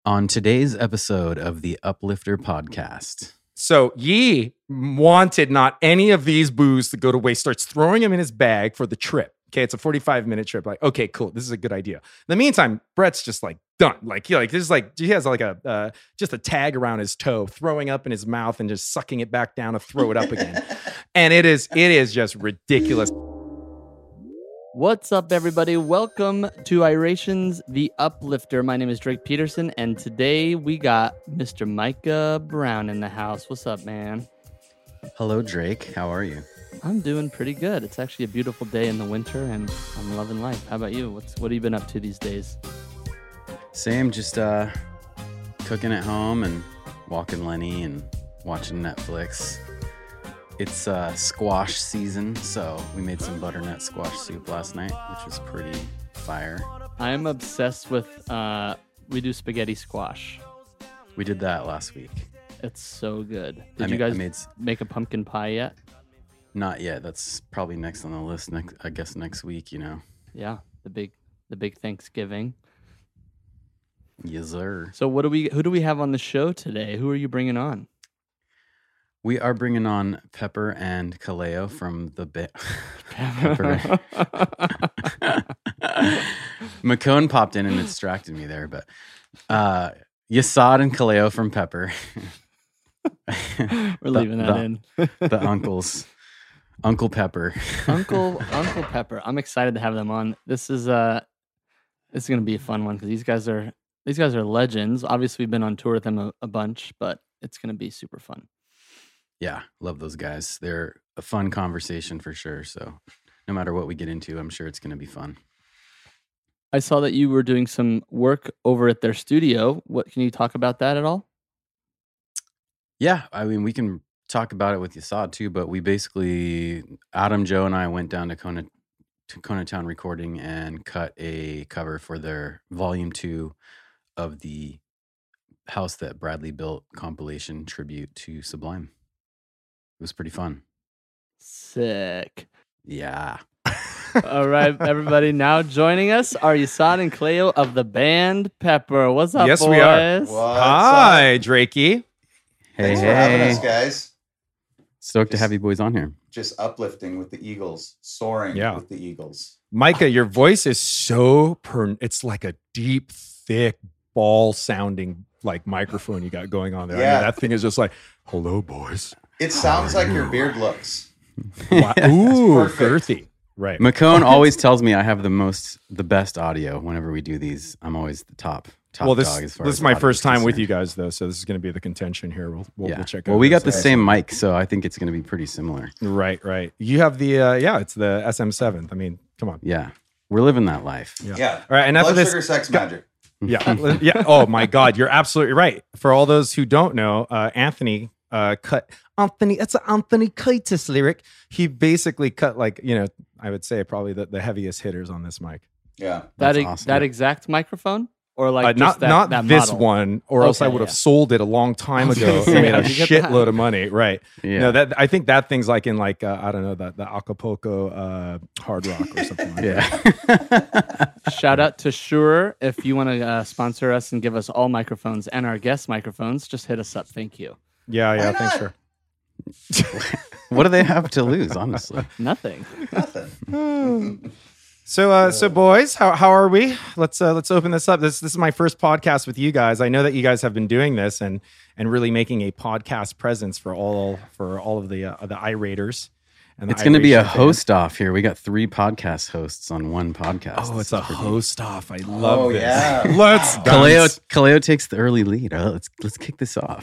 On today's episode of the Uplifter podcast. So Yi wanted not any of these booze to go to waste, starts throwing them in his bag for the trip. Okay, it's a 45-minute trip. Like, okay, cool. This is a good idea. In the meantime, Brett's just like done. Like he has like a just a tag around his toe, throwing up in his mouth and just sucking it back down to throw it up again. And it is just ridiculous. What's up, everybody? Welcome to Irations, the Uplifter. My name is Drake Peterson, and today we got Mr. Micah Brown in the house. What's up, man? Hello, Drake. How are you? I'm doing pretty good. It's actually a beautiful day in the winter, and I'm loving life. How about you? What have you been up to these days? Same, just cooking at home and walking Lenny and watching Netflix. It's squash season, so we made some butternut squash soup last night, which was pretty fire. I'm obsessed with, we do spaghetti squash. We did that last week. It's so good. Did you guys make a pumpkin pie yet? Not yet. That's probably next on the list. Next week, you know. Yeah, the big Thanksgiving. Yes, sir. So who do we have on the show today? Who are you bringing on? We are bringing on Pepper and Kaleo from the Pepper. McCone popped in and distracted me there, but Yasad and Kaleo from Pepper. We're leaving that in. The uncles. Uncle Pepper. Uncle Pepper. I'm excited to have them on. This is going to be a fun one because these guys are legends. Obviously, we've been on tour with them a bunch, but it's going to be super fun. Yeah, love those guys. They're a fun conversation for sure. So no matter what we get into, I'm sure it's going to be fun. I saw that you were doing some work over at their studio. What can you talk about that at all? Yeah, I mean, we can talk about it with Yasad too, but we basically, Adam, Joe, and I went down to Conatown Recording and cut a cover for their Volume 2 of the House That Bradley Built compilation tribute to Sublime. It was pretty fun. Sick. Yeah. All right, everybody. Now joining us are Yasad and Kaleo of the band Pepper. What's up, yes, boys? we are. What's Hi, up? Drakey. Thanks for having us, guys. Stoked to have you boys on here. Just uplifting with the Eagles, soaring with the Eagles. Micah, your voice is so it's like a deep, thick, ball-sounding like microphone you got going on there. Yeah. I mean, that thing is just like, hello, boys. It sounds like your beard looks. Wow. Ooh, Perfect. girthy. Right. McCone always tells me I have the best audio whenever we do these. I'm always the top Well, this dog as far is as my audio first is time with concerned. you guys, though, so this is going to be the contention here. We'll check out. Well, we got the this. same mic, so I think it's going to be pretty similar. Right. You have the, it's the SM7. I mean, come on. Yeah. We're living that life. Yeah. All right, enough Blood of this. sugar, sex, magic. Yeah. Oh, my God. You're absolutely right. For all those who don't know, Anthony cut Anthony. It's an Anthony Kiedis lyric. He basically cut I would say probably the heaviest hitters on this mic. Yeah. That's awesome. That exact microphone, or like not that this model? one, or else I would have sold it a long time ago and made a How'd you get that? shitload of money. Right? Yeah. No, I think that thing's like in I don't know the Acapulco Hard Rock or something like that. Yeah. Shout out to Shure. If you want to sponsor us and give us all microphones and our guest microphones, just hit us up. Thank you. Yeah. Thanks, sure. What do they have to lose, honestly? Nothing. Nothing. So boys, how are we? Let's open this up. This is my first podcast with you guys. I know that you guys have been doing this and really making a podcast presence for all of the iRaters. And It's going to be a host off here. We got 3 podcast hosts on one podcast. Oh, it's a host off. I love this. Yeah. Let's Kaleo takes the early lead. Let's kick this off.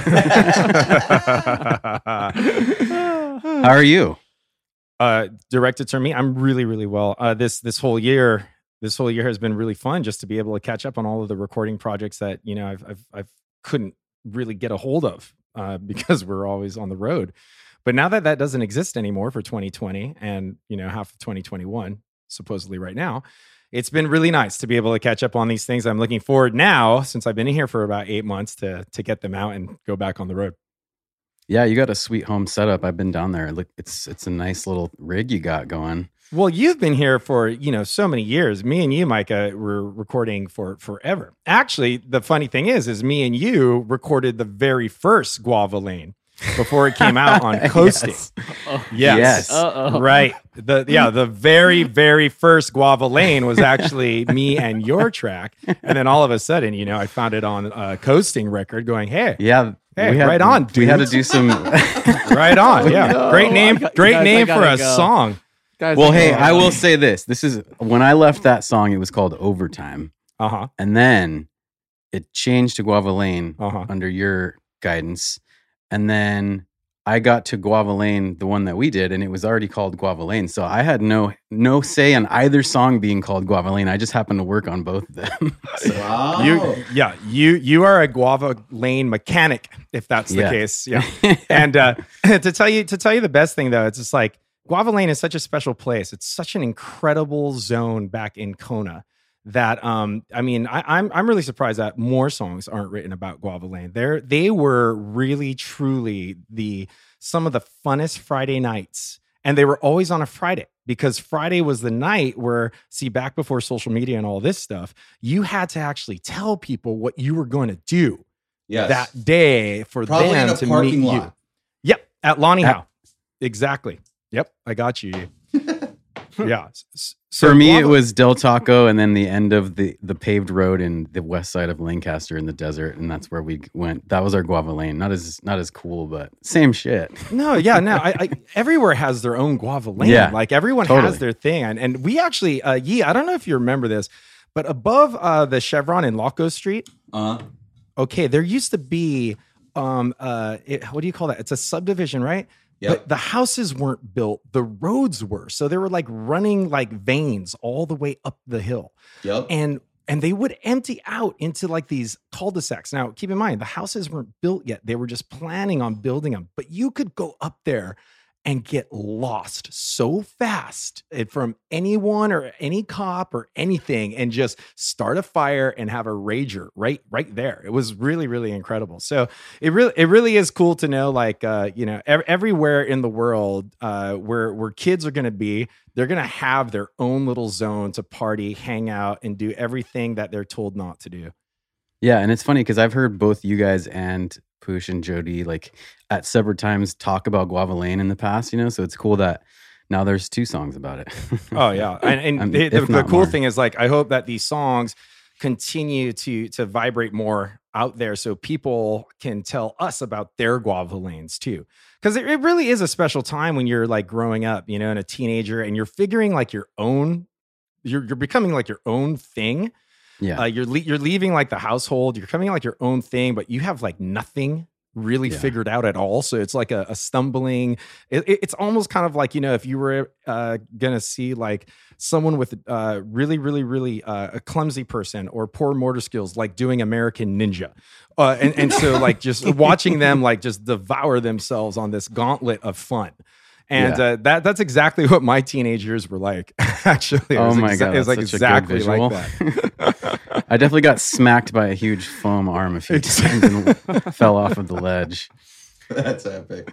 How are you? Directed to me, I'm really, really well. This whole year has been really fun just to be able to catch up on all of the recording projects that I've couldn't really get a hold of because we're always on the road. But now that doesn't exist anymore for 2020 and half of 2021 supposedly right now, it's been really nice to be able to catch up on these things. I'm looking forward now, since I've been in here for about 8 months, to get them out and go back on the road. Yeah, you got a sweet home setup. I've been down there. Look, it's a nice little rig you got going. Well, you've been here for, so many years. Me and you, Micah, were recording for forever. Actually, the funny thing is me and you recorded the very first Guava Lane before it came out on Coasting. Yes. Right. The very, very first Guava Lane was actually me and your track. And then all of a sudden, I found it on Coasting record going, hey, right on, dude. We had to do some right on. Yeah. No, great name for a go. song. Guys, well, hey, I will say this. This is when I left that song, it was called Overtime. Uh-huh. And then it changed to Guava Lane Uh-huh. under your guidance. And then I got to Guava Lane, the one that we did, and it was already called Guava Lane. So I had no say on either song being called Guava Lane. I just happened to work on both of them. So, Wow. You are a Guava Lane mechanic, if that's the case. Yeah. And to tell you the best thing though, it's just like Guava Lane is such a special place. It's such an incredible zone back in Kona that I'm really surprised that more songs aren't written about Guava Lane. They were really truly some of the funnest Friday nights, and they were always on a Friday because Friday was the night where, back before social media and all this stuff, you had to actually tell people what you were going to do that day for Probably them in a to parking meet lot. you. Yep, at Lonnie Howe. Exactly. Yep, I got you. Yeah. for me, it was Del Taco and then the end of the paved road in the west side of Lancaster in the desert. And that's where we went. That was our Guava Lane. Not as cool, but same shit. No. I everywhere has their own Guava Lane. Yeah, like everyone totally. has their thing. And we actually, I don't know if you remember this, but above the Chevron in Loco Street, okay, there used to be, what do you call that? It's a subdivision, right? Yep. But the houses weren't built, the roads were. So they were like running like veins all the way up the hill. Yep. And they would empty out into like these cul-de-sacs. Now, keep in mind, the houses weren't built yet. They were just planning on building them. But you could go up there and get lost so fast from anyone or any cop or anything and just start a fire and have a rager right there. It was really, really incredible. So it really is cool to know, like, everywhere in the world where kids are going to be, they're going to have their own little zone to party, hang out, and do everything that they're told not to do. Yeah, and it's funny because I've heard both you guys and Poosh and Jody like at separate times talk about Guava Lane in the past, so it's cool that now there's 2 songs about it. Oh yeah, and the cool thing is, like, I hope that these songs continue to vibrate more out there so people can tell us about their Guava Lanes too, because it really is a special time when you're like growing up, and a teenager, and you're figuring like you're becoming like your own thing. Yeah, you're leaving like the household. You're coming like your own thing, but you have like nothing really figured out at all. So it's like a stumbling. It's almost kind of like, if you were gonna see like someone with really, really, really a clumsy person or poor motor skills, like doing American Ninja, and so like just watching them like just devour themselves on this gauntlet of fun. And that's exactly what my teenage years were like. Actually, oh my god, it was like exactly like that. I definitely got smacked by a huge foam arm a few times and fell off of the ledge. That's epic.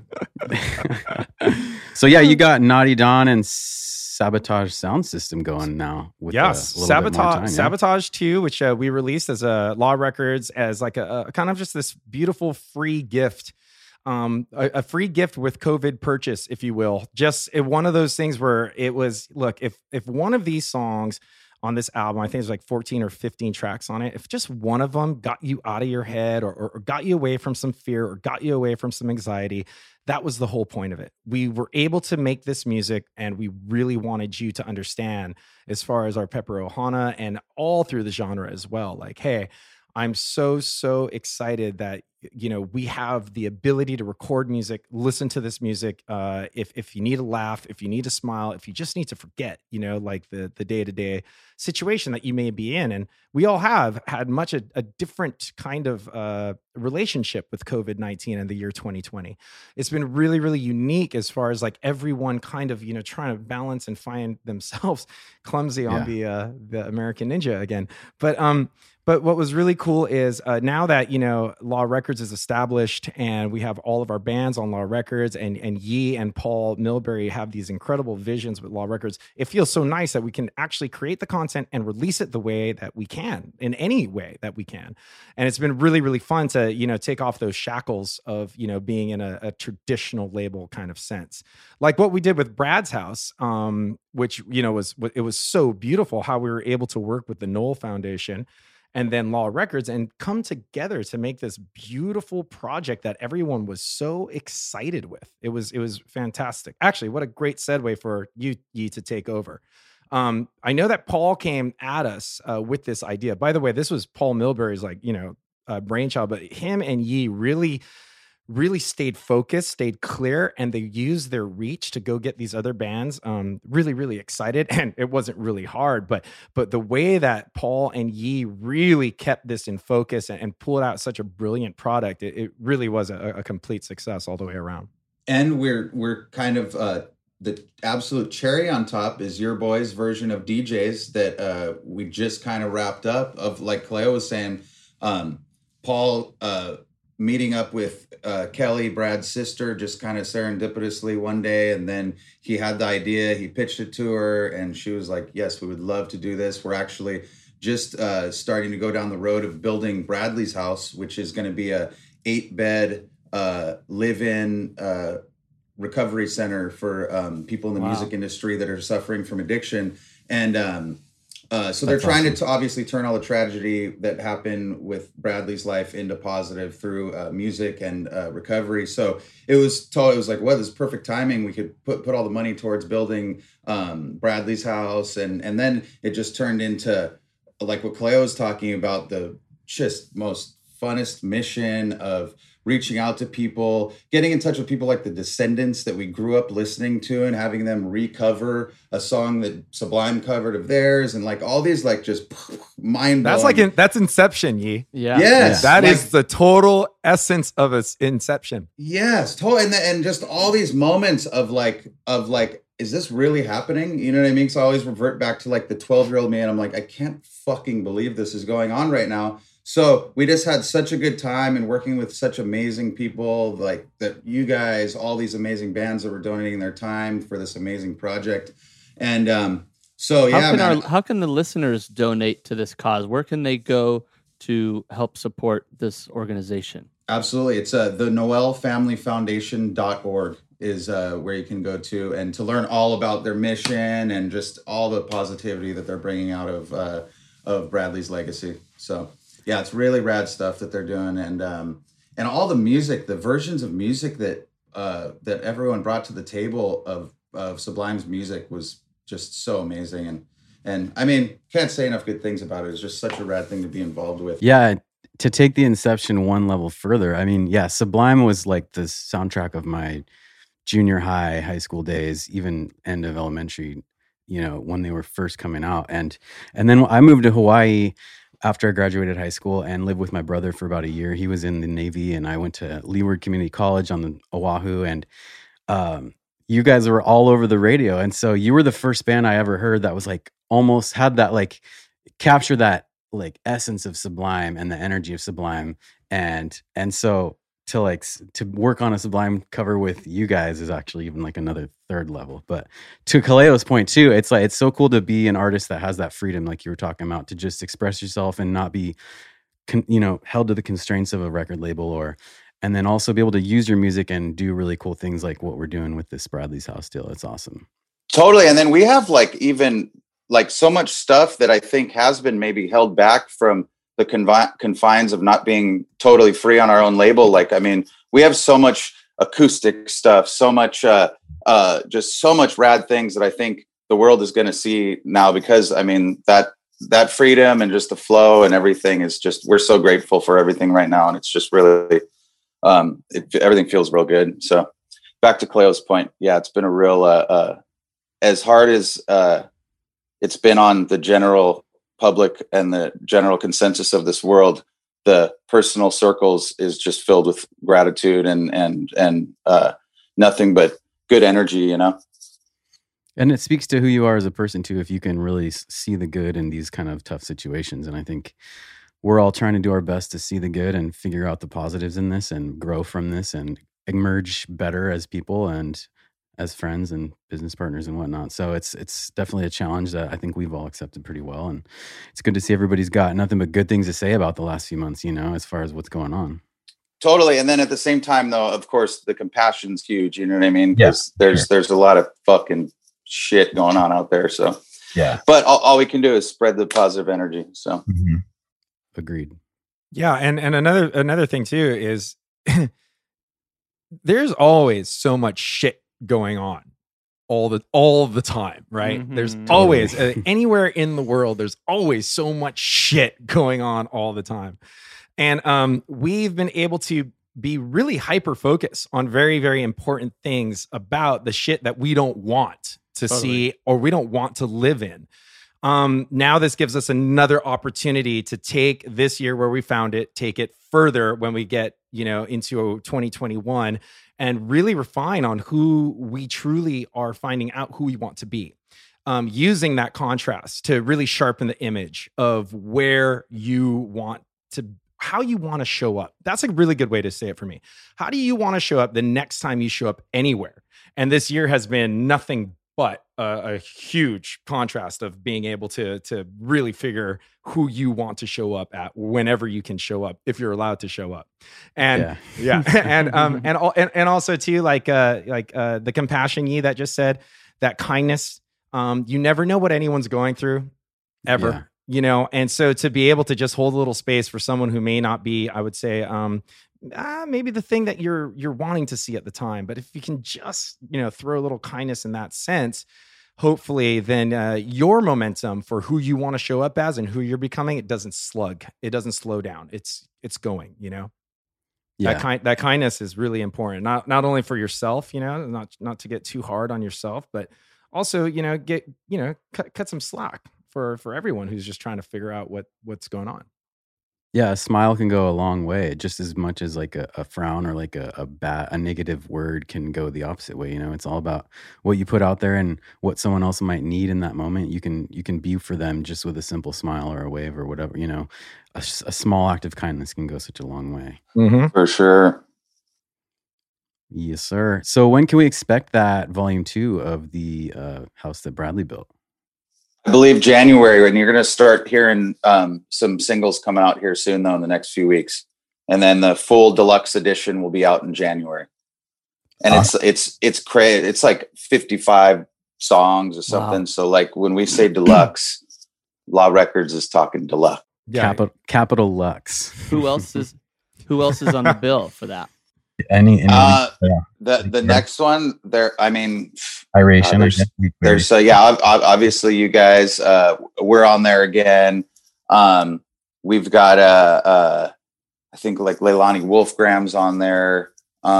So yeah, you got Naughty Don and Sabotage Sound System going now. With Sabotage 2, which we released as a Law Records as like a kind of just this beautiful free gift. A free gift with COVID purchase, if you will. Just one of those things where it was, look, if one of these songs on this album, I think there's like 14 or 15 tracks on it, if just one of them got you out of your head or got you away from some fear or got you away from some anxiety, that was the whole point of it. We were able to make this music, and we really wanted you to understand, as far as our Pepper Ohana and all through the genre as well, like, hey, I'm so excited that we have the ability to record music, listen to this music. If you need a laugh, if you need a smile, if you just need to forget, like the day-to-day situation that you may be in. And we all have had much a different kind of relationship with COVID-19 in the year 2020. It's been really, really unique as far as like everyone kind of, trying to balance and find themselves clumsy on the American Ninja again. But what was really cool is now that, Law Records is established and we have all of our bands on Law Records, and Yi and Paul Milbury have these incredible visions with Law Records, it feels so nice that we can actually create the content and release it the way that we can, in any way that we can. And it's been really, really fun to, take off those shackles of, being in a traditional label kind of sense. Like what we did with Brad's House, which, it was so beautiful how we were able to work with the Knoll Foundation and then Law Records and come together to make this beautiful project that everyone was so excited with. It was fantastic. Actually, what a great segue for you to take over. I know that Paul came at us with this idea. By the way, this was Paul Milbury's brainchild, but him and Yi really stayed focused, stayed clear, and they used their reach to go get these other bands really, really excited. And it wasn't really hard, but the way that Paul and Yi really kept this in focus and pulled out such a brilliant product, it really was a complete success all the way around. And we're kind of the absolute cherry on top is your boys' version of DJs that we just kind of wrapped up. Of like Kaleo was saying, Paul meeting up with Kelly, Brad's sister, just kind of serendipitously one day. And then he had the idea, he pitched it to her, and she was like, yes, we would love to do this. We're actually just starting to go down the road of building Bradley's House, which is going to be a 8-bed live-in recovery center for people in the music industry that are suffering from addiction. And so they're trying to obviously turn all the tragedy that happened with Bradley's life into positive through music and recovery. So it was like, well, this is perfect timing. We could put all the money towards building Bradley's house. And then it just turned into like what Kaleo was talking about, the just most funnest mission of reaching out to people, getting in touch with people like the Descendants that we grew up listening to and having them recover a song that Sublime covered of theirs, and like all these like just mind blowing. That's Inception, Yi. Yeah. Yes. That is the total essence of Inception. Yes, totally. And just all these moments of like, is this really happening? You know what I mean? So I always revert back to like the 12-year-old me, and I'm like, I can't fucking believe this is going on right now. So we just had such a good time and working with such amazing people like that, you guys, all these amazing bands that were donating their time for this amazing project. And how can the listeners donate to this cause? Where can they go to help support this organization? Absolutely. It's the NoelFamilyFoundation.org is where you can go to, and to learn all about their mission and just all the positivity that they're bringing out of Bradley's legacy. So yeah, it's really rad stuff that they're doing, and all the music, the versions of music that everyone brought to the table of Sublime's music was just so amazing, and I mean, can't say enough good things about it. It's just such a rad thing to be involved with. Yeah, to take the Inception one level further, I mean, yeah, Sublime was like the soundtrack of my junior high school days, even end of elementary, when they were first coming out, and then I moved to Hawaii after I graduated high school and lived with my brother for about a year. He was in the Navy, and I went to Leeward Community College on the Oahu, and you guys were all over the radio. And so you were the first band I ever heard that was like almost had that like capture that like essence of Sublime and the energy of Sublime. And so to work on a Sublime cover with you guys is actually even like another third level. But to Kaleo's point too, it's like, it's so cool to be an artist that has that freedom, like you were talking about, to just express yourself and not be, held to the constraints of a record label, and then also be able to use your music and do really cool things like what we're doing with this Bradley's House deal. It's awesome. Totally. And then we have like even like so much stuff that I think has been maybe held back from the confines of not being totally free on our own label. Like, I mean, we have so much acoustic stuff, so much, just so much rad things that I think the world is going to see now, because I mean, that freedom and just the flow and everything is just, we're so grateful for everything right now. And it's just really, everything feels real good. So back to Kaleo's point. Yeah, it's been a real, as hard as it's been on the general public and the general consensus of this world, the personal circles is just filled with gratitude and nothing but good energy, And it speaks to who you are as a person too, if you can really see the good in these kind of tough situations. And I think we're all trying to do our best to see the good and figure out the positives in this and grow from this and emerge better as people and as friends and business partners and whatnot. So it's definitely a challenge that I think we've all accepted pretty well. And it's good to see everybody's got nothing but good things to say about the last few months, as far as what's going on. Totally. And then at the same time, though, of course, the compassion's huge. You know what I mean? Yes. There's a lot of fucking shit going on out there. So, yeah. But all we can do is spread the positive energy. So, Agreed. Yeah. And another thing too is there's always so much shit going on all the time, right? Mhm. There's Totally. always anywhere in the world, there's always so much shit going on all the time. And we've been able to be really hyper focused on very, very important things about the shit that we don't want to see or we don't want to live in. Now this gives us another opportunity to take this year where we found it, take it further when we get, into 2021 and really refine on who we truly are finding out who we want to be. Using that contrast to really sharpen the image of where you want to, how you want to show up. That's a really good way to say it for me. How do you want to show up the next time you show up anywhere? And this year has been nothing but a huge contrast of being able to really figure who you want to show up at whenever you can show up, if you're allowed to show up. And and also too, like the compassion Yi that just said, that kindness, you never know what anyone's going through ever. Yeah. And so to be able to just hold a little space for someone who may not be, I would say, maybe the thing that you're wanting to see at the time, but if you can just, throw a little kindness in that sense, hopefully then your momentum for who you want to show up as and who you're becoming, it doesn't slug. It doesn't slow down. It's going, Yeah. That kindness is really important. Not only for yourself, not to get too hard on yourself, but also, cut some slack for everyone who's just trying to figure out what's going on. Yeah, a smile can go a long way, just as much as like a frown or like a negative word can go the opposite way. It's all about what you put out there and what someone else might need in that moment. You can be for them just with a simple smile or a wave or whatever. A small act of kindness can go such a long way. Mm-hmm. For sure. Yes, sir. So when can we expect that volume 2 of the house that Bradley built? I believe January, and you're going to start hearing some singles come out here soon, though, in the next few weeks. And then the full deluxe edition will be out in January. And it's crazy. It's like 55 songs or something. Wow. So like when we say deluxe, Law Records is talking deluxe. Yeah. Capital Lux. Who else is on the bill for that? Any The next one there, I mean, Iration. there's obviously you guys, we're on there again. We've got I think like Leilani Wolfgram's on there.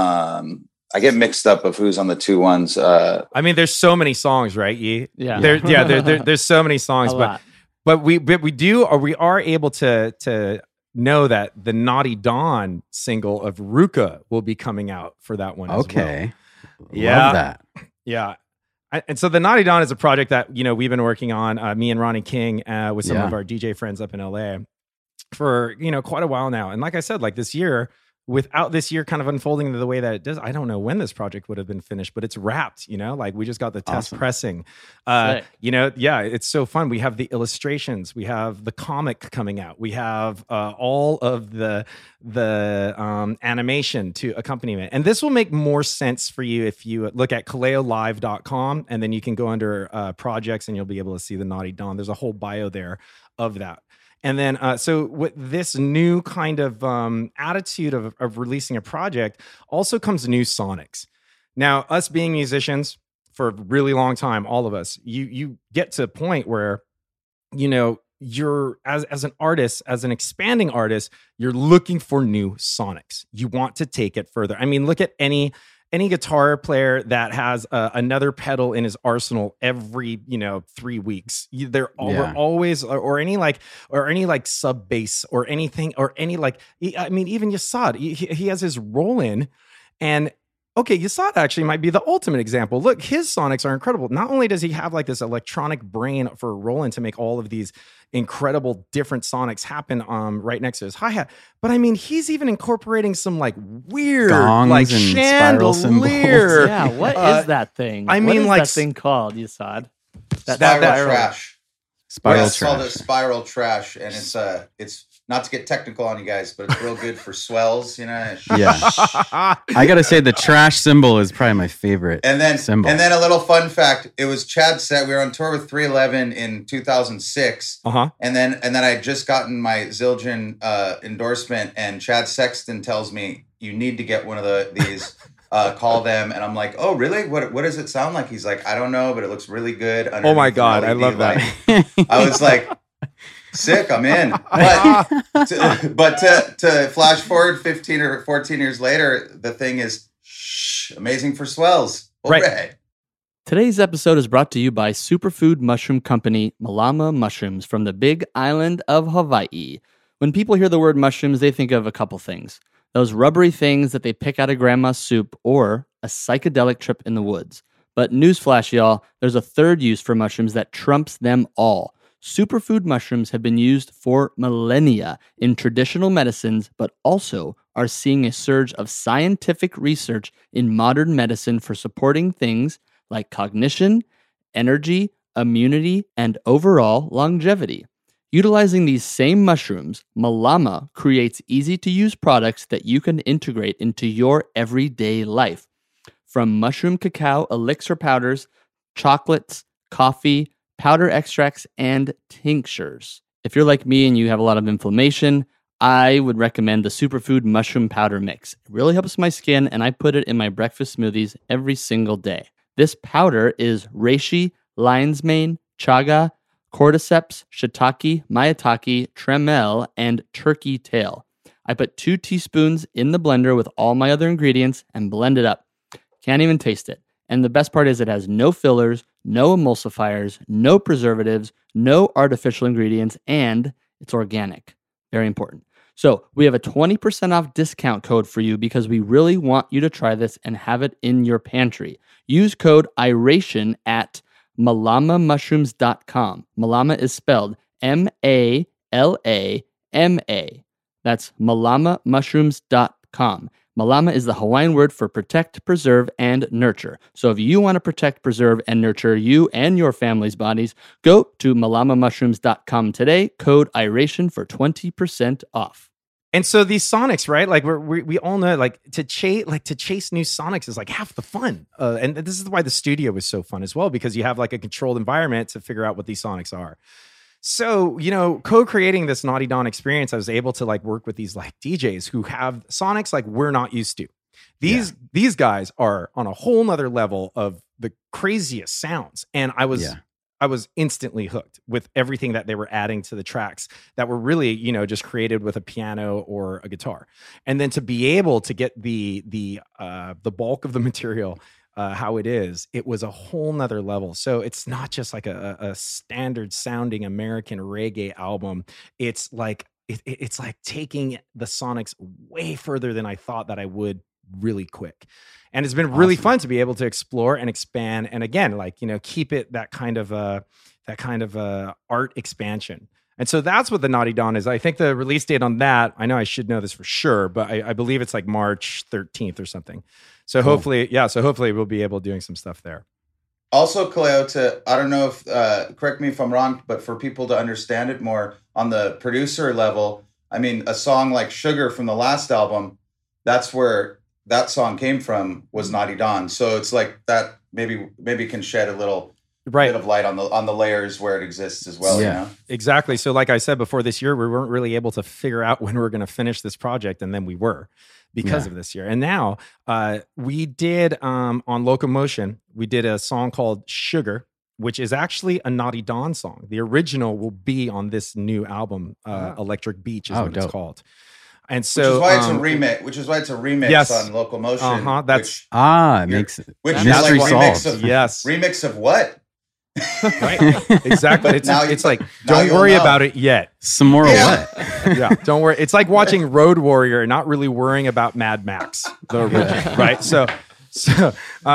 I get mixed up of who's on the two ones. I mean, there's so many songs, right? Yeah. There's so many songs, A lot. but we are able to know that the Naughty Dawn single of Ruka will be coming out for that one. Okay. As well. Yeah. Love that. Yeah. And so the Naughty Dawn is a project that, we've been working on, me and Ronnie King, with some of our DJ friends up in LA for, quite a while now. And like I said, like this year, without this year kind of unfolding the way that it does, I don't know when this project would have been finished, but it's wrapped, like we just got the test pressing. It's so fun. We have the illustrations, we have the comic coming out, we have all of the animation to accompaniment. And this will make more sense for you if you look at kaleolive.com, and then you can go under projects and you'll be able to see the Naughty Dawn. There's a whole bio there of that. And then, so with this new kind of attitude of releasing a project also comes new sonics. Now, us being musicians for a really long time, all of us, you get to a point where, you're as an artist, as an expanding artist, you're looking for new sonics. You want to take it further. I mean, look at any guitar player that has another pedal in his arsenal every 3 weeks. We're always or any sub bass or anything or any even Yasad. He has his roll in, and okay, Yasad actually might be the ultimate example. Look, his sonics are incredible. Not only does he have like this electronic brain for Roland to make all of these incredible different sonics happen right next to his hi-hat, but I mean, he's even incorporating some like weird gongs like and spiral cymbals. chandelier. Yeah, what is that thing? I What mean, is like that thing called, Yasad? Spiral trash. Spiral It's called a trash. spiral trash, and it's not to get technical on you guys, but it's real good for swells, you know. Yeah. I gotta say the trash symbol is probably my favorite And then symbol. and then a little fun fact: it was Chad set. We were on tour with 311 in 2006, and then I had just gotten my Zildjian endorsement, and Chad Sexton tells me you need to get one of these. Call them, and I'm like, oh really? What does it sound like? He's like, I don't know, but it looks really good. Oh my God, I LED love that. light. I was like, sick, I'm in. But to flash forward 15 or 14 years later, the thing is amazing for swells. Right. Hooray. Today's episode is brought to you by superfood mushroom company Malama Mushrooms from the Big Island of Hawaii. When people hear the word mushrooms, they think of a couple things. Those rubbery things that they pick out of grandma's soup, or a psychedelic trip in the woods. But newsflash, y'all, there's a third use for mushrooms that trumps them all. Superfood mushrooms have been used for millennia in traditional medicines, but also are seeing a surge of scientific research in modern medicine for supporting things like cognition, energy, immunity, and overall longevity. Utilizing these same mushrooms, Malama creates easy-to-use products that you can integrate into your everyday life. From mushroom cacao elixir powders, chocolates, coffee, powder extracts, and tinctures. If you're like me and you have a lot of inflammation, I would recommend the Superfood Mushroom Powder Mix. It really helps my skin, and I put it in my breakfast smoothies every single day. This powder is reishi, lion's mane, chaga, cordyceps, shiitake, maitake, tremel, and turkey tail. I put 2 teaspoons in the blender with all my other ingredients and blend it up. Can't even taste it. And the best part is it has no fillers, no emulsifiers, no preservatives, no artificial ingredients, and it's organic. Very important. So we have a 20% off discount code for you because we really want you to try this and have it in your pantry. Use code IRATION at malamamushrooms.com. Malama is spelled Malama. That's malamamushrooms.com. Malama is the Hawaiian word for protect, preserve, and nurture. So if you want to protect, preserve, and nurture you and your family's bodies, go to malamamushrooms.com today. Code IRATION for 20% off. And so these sonics, right? Like we all know, like to chase new sonics is like half the fun. And this is why the studio was so fun as well, because you have like a controlled environment to figure out what these sonics are. So, you know, co-creating this Naughty Dawn experience, I was able to like work with these like DJs who have sonics like we're not used to. These guys are on a whole nother level of the craziest sounds. And I was instantly hooked with everything that they were adding to the tracks that were really, you know, just created with a piano or a guitar. And then to be able to get the bulk of the material how it is, it was a whole nother level. So it's not just like a standard sounding American reggae album. It's like it's like taking the sonics way further than I thought that I would really quick. And it's been really fun to be able to explore and expand. And again, like, you know, keep it that kind of art expansion. And so that's what the Naughty Dawn is. I think the release date on that, I know I should know this for sure, but I believe it's like March 13th or something. So hopefully we'll be able to doing some stuff there. Also, Kaleo, I don't know if, correct me if I'm wrong, but for people to understand it more on the producer level, I mean, a song like Sugar from the last album, that's where that song came from, was Naughty Dawn. So it's like that maybe can shed a little bit of light on the layers where it exists as well. Yeah, you know? Exactly. So like I said before, this year, we weren't really able to figure out when we were going to finish this project. And then we were because of this year. And now we did on Locomotion, we did a song called Sugar, which is actually a Naughty Dawn song. The original will be on this new album, Electric Beach is what it's called. And so, which is why it's a remix on Locomotion. Makes it. Which mystery like solved. Remix of what? Right. Exactly. It's like, don't worry about it yet. Some more what? Yeah. Don't worry. It's like watching Road Warrior and not really worrying about Mad Max, the original, right? So So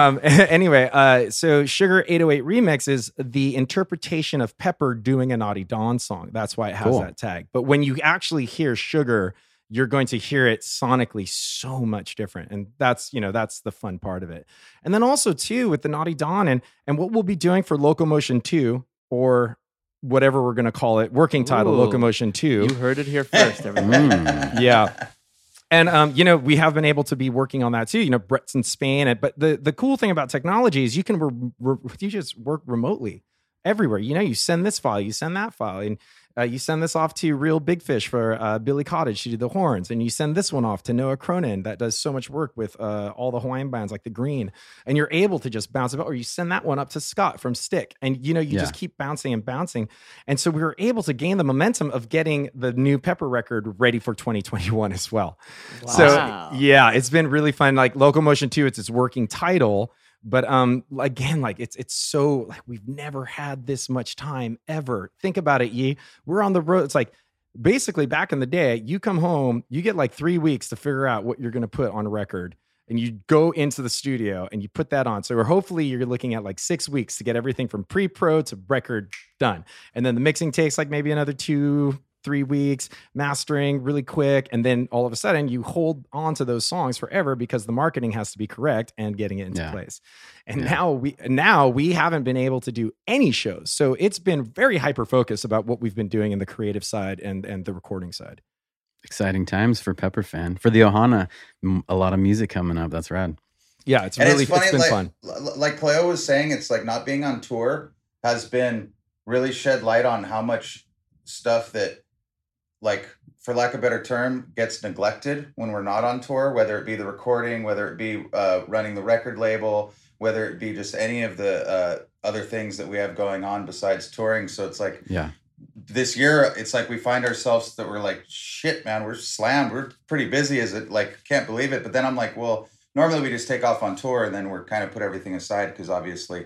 anyway, so Sugar 808 Remix is the interpretation of Pepper doing a Naughty Dawn song. That's why it has Cool. that tag. But when you actually hear Sugar, you're going to hear it sonically so much different. And that's the fun part of it. And then also too, with the Naughty Dawn and what we'll be doing for Locomotion 2, or whatever we're going to call it, working title Ooh. Locomotion 2. You heard it here first, everybody. Yeah. And, we have been able to be working on that too. Brett's in Spain. But the cool thing about technology is you can you just work remotely everywhere. You send this file, you send that file, and you send this off to Real Big Fish for Billy Cottage to do the horns, and you send this one off to Noah Cronin that does so much work with all the Hawaiian bands like the Green, and you're able to just bounce about, or you send that one up to Scott from Stick, and you just keep bouncing and bouncing. And so we were able to gain the momentum of getting the new Pepper record ready for 2021 as well. Wow. So yeah, it's been really fun. Like Locomotion 2, it's its working title. But again, like it's so like we've never had this much time ever. Think about it, Yi. We're on the road. It's like basically back in the day, you come home, you get like 3 weeks to figure out what you're going to put on a record, and you go into the studio and you put that on. So hopefully you're looking at like 6 weeks to get everything from pre-pro to record done, and then the mixing takes like maybe another 2-3 weeks, mastering really quick, and then all of a sudden you hold on to those songs forever because the marketing has to be correct and getting it into place. And now we haven't been able to do any shows, so it's been very hyper focused about what we've been doing in the creative side and the recording side. Exciting times for Pepper Fan. For the Ohana, a lot of music coming up. That's rad. Yeah, it's funny, it's been like, fun. Like Cleo was saying, it's like not being on tour has been really shed light on how much stuff that, like, for lack of a better term, gets neglected when we're not on tour, whether it be the recording, whether it be running the record label, whether it be just any of the other things that we have going on besides touring. So it's like, this year, it's like we find ourselves that we're like, shit, man, we're slammed. We're pretty busy as it, like, can't believe it. But then I'm like, well, normally we just take off on tour and then we're kind of put everything aside because obviously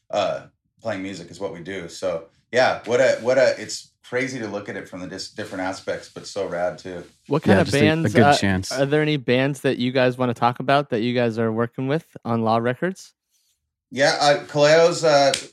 playing music is what we do. So yeah, what a, it's crazy to look at it from the different aspects, but so rad too. What kind of bands? A good chance. Are there any bands that you guys want to talk about that you guys are working with on Law Records? Yeah, Kaleo's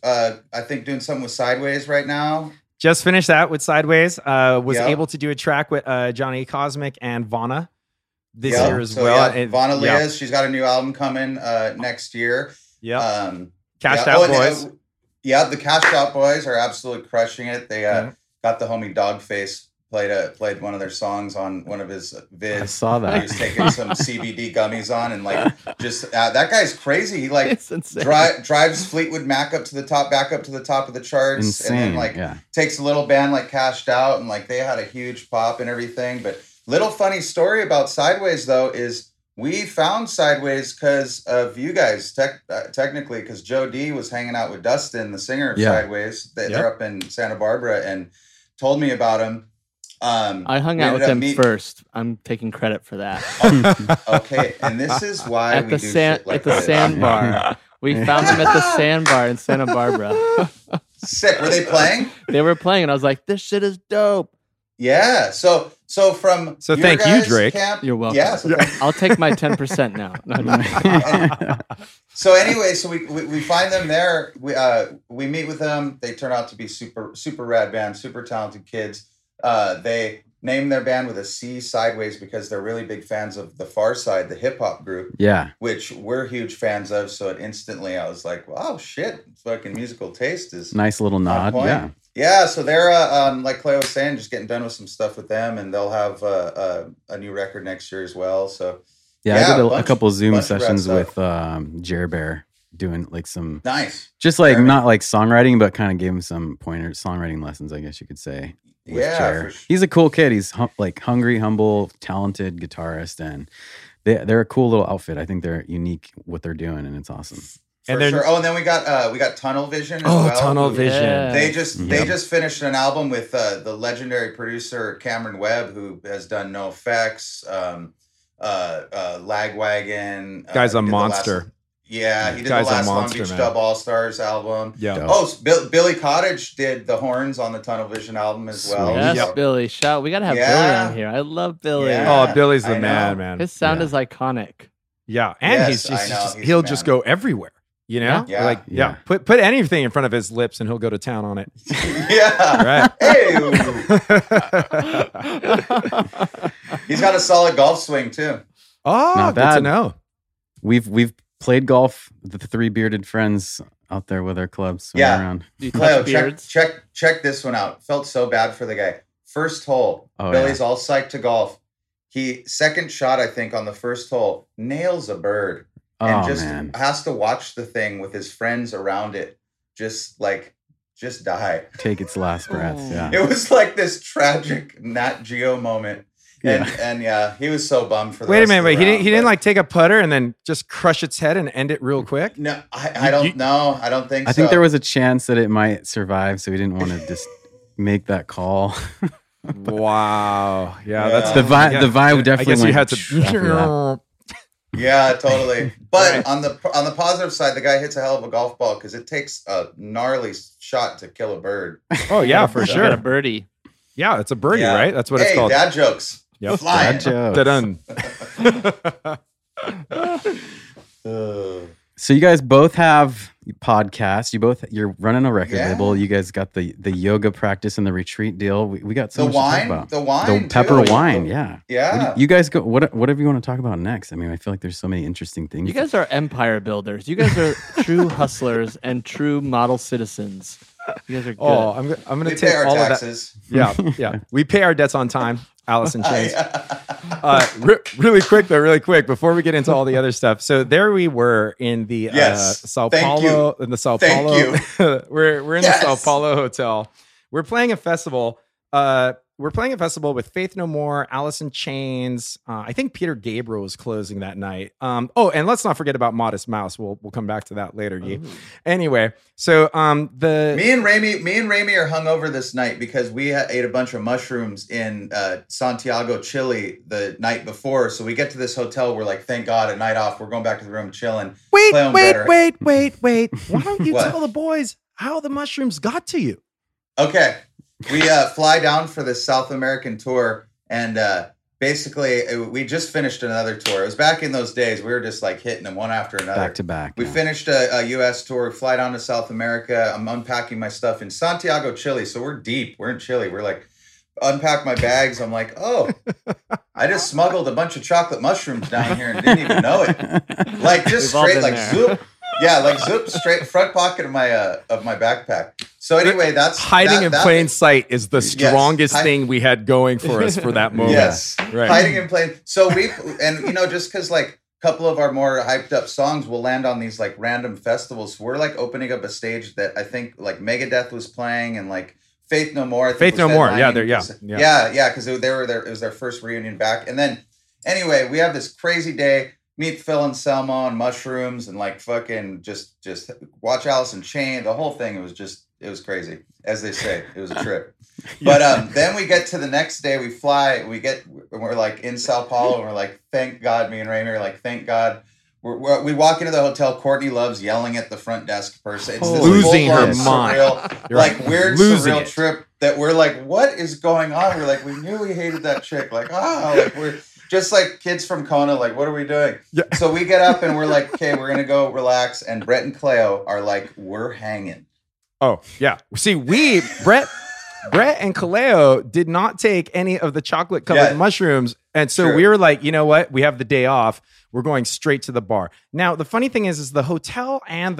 I think doing something with Sideways right now. Just finished that with Sideways. Was able to do a track with Johnny Cosmic and Vana this year as well. Yeah, Vana Liz, she's got a new album coming next year. Yeah. Cashed Out Boys. The Cashed Out Boys are absolutely crushing it. They got the homie Dogface played one of their songs on one of his vids. I saw that. He was taking some CBD gummies on, and like just that guy's crazy. He like drives Fleetwood Mac up to the top, back up to the top of the charts, Insane. and then takes a little band like Cashed Out, and like they had a huge pop and everything. But little funny story about Sideways though is we found Sideways because of you guys, technically, because Joe D was hanging out with Dustin, the singer of Sideways. They're up in Santa Barbara, and told me about him. I hung out with them first. I'm taking credit for that. Okay, and this is why at the Sandbar. We found them at the Sandbar in Santa Barbara. Sick. Were they playing? They were playing, and I was like, "This shit is dope." Yeah. So thank you, Drake. Camp, you're welcome. Yeah, I'll take my 10% now. So anyway, so we find them there. We meet with them. They turn out to be super rad band, super talented kids. They named their band with a C, Sideways, because they're really big fans of the Far Side, the hip hop group. Yeah. Which we're huge fans of. So instantly I was like, wow, shit, fucking musical taste is nice little nod. Yeah. Yeah. So they're, like Clay was saying, just getting done with some stuff with them, and they'll have a new record next year as well. So I did a couple Zoom sessions with Jer Bear, doing like some just like not like songwriting, but kind of gave him some pointers, songwriting lessons, I guess you could say. Sure. He's a cool kid. He's like hungry, humble, talented guitarist, and they're a cool little outfit. I think they're unique what they're doing, and it's awesome. For sure. Oh, and then we got Tunnel Vision as well. Tunnel Vision. Yeah. They just finished an album with the legendary producer Cameron Webb, who has done No Effects, Lagwagon. Guy's a monster. He did the last Long Beach Dub All Stars album. Yeah. Oh, Billy Cottage did the horns on the Tunnel Vision album as well. Yes, Billy. We got to have Billy on here. I love Billy. Yeah. Oh, Billy's the man. His sound is iconic. Yeah, and Yes, I know. He's he'll a just man. go everywhere. You know, Yeah. like Yeah. put anything in front of his lips and he'll go to town on it. Yeah. Right. Hey, he's got a solid golf swing too. Oh, Not good to bad. know. We've played golf, the three bearded friends out there with our clubs. swimming Yeah. around. Do you Cleo, touch beards? check this one out. Felt so bad for the guy. First hole, Oh, Billy's all psyched to golf. He second shot, I think, on the first hole, nails a bird and Oh just man, has to watch the thing with his friends around it, just die. take its last breath. Oh. Yeah. It was like this tragic Nat Geo moment. And Yeah. and yeah, he was so bummed for the Wait a rest minute, of the wait. He round, didn't but- like take a putter and then just crush its head and end it real quick. No, I don't know. I don't think so. I think there was a chance that it might survive, so we didn't want to just make that call. Wow. Yeah, Yeah. that's The vibe, yeah. the vibe definitely. I guess you went had to. after that. Yeah, totally. But Right. on the positive side, the guy hits a hell of a golf ball because it takes a gnarly shot to kill a bird. Oh yeah, for You got a sure. birdie. Yeah, it's a birdie, Yeah. right? That's what it's Hey, called. dad jokes. Yep. Flying. Dad jokes. Ta-dun. So you guys both have podcasts. You're running a record Yeah. label. You guys got the yoga practice and the retreat deal. We got so The much to talk wine, about. the wine, The pepper too. wine. Yeah. Yeah. You guys go. Whatever you want to talk about next. I mean, I feel like there's so many interesting things. You guys are empire builders. You guys are true hustlers and true model citizens. You guys are good. Oh, I'm gonna We take pay our all taxes. of that. Yeah. We pay our debts on time. Alice in Chains. Yeah. Really quick before we get into all the other stuff. So there we were in the Yes. Sao Thank Paulo, in the Sao Thank Paulo. we're in Yes. the Sao Paulo hotel. We're playing a festival. We're playing a festival with Faith No More, Alice in Chains. I think Peter Gabriel was closing that night. Oh, and let's not forget about Modest Mouse. We'll come back to that later. Yi. Anyway, so Me and Rami are hungover this night because we ate a bunch of mushrooms in Santiago, Chile the night before. So we get to this hotel. We're like, thank God, a night off. We're going back to the room chilling. wait. Cleo Why better. don't you What? tell the boys how the mushrooms got to you? Okay. We fly down for this South American tour, and basically we just finished another tour. It was back in those days. We were just like hitting them one after another. back to back. We yeah. finished a U.S. tour. We fly down to South America. I'm unpacking my stuff in Santiago, Chile. So we're deep. We're in Chile. We're like, unpack my bags. I'm like, oh, I just smuggled a bunch of chocolate mushrooms down here and didn't even know it. Like just We've all straight, been like there. zoop. Yeah, like zoop straight front pocket of my backpack. So anyway, that's Hiding in that- plain sight is the strongest Hi- thing we had going for us for that moment. Yes, Right. hiding in plain. So just because like a couple of our more hyped up songs will land on these like random festivals. We're like opening up a stage that I think like Megadeth was playing and like Faith No More. I think, Faith was No More. Yeah, headlining they're- yeah, 'cause- yeah. yeah, because they were there. It was their first reunion back. And then anyway, we have this crazy day. Meet Phil and Selma on mushrooms and like fucking just watch Alice in Chains. The whole thing, it was crazy. As they say, it was a trip. But then we get to the next day, we fly, we're like in Sao Paulo, and we're like, thank God, me and Rami are like, thank God. We walk into the hotel, Courtney Love's yelling at the front desk person. It's this Losing her full-blown mind. surreal, You're like right. weird Losing surreal it. trip that we're like, what is going on? We're like, we knew we hated that chick. Like, like we're just like kids from Kona, like, what are we doing? Yeah. So we get up and we're like, okay, we're gonna go relax. And Brett and Cleo are like, we're hanging. Oh, yeah. See, Brett and Kaleo did not take any of the chocolate covered Yeah. mushrooms. And so Sure. we were like, you know what? We have the day off. We're going straight to the bar. Now, the funny thing is the hotel and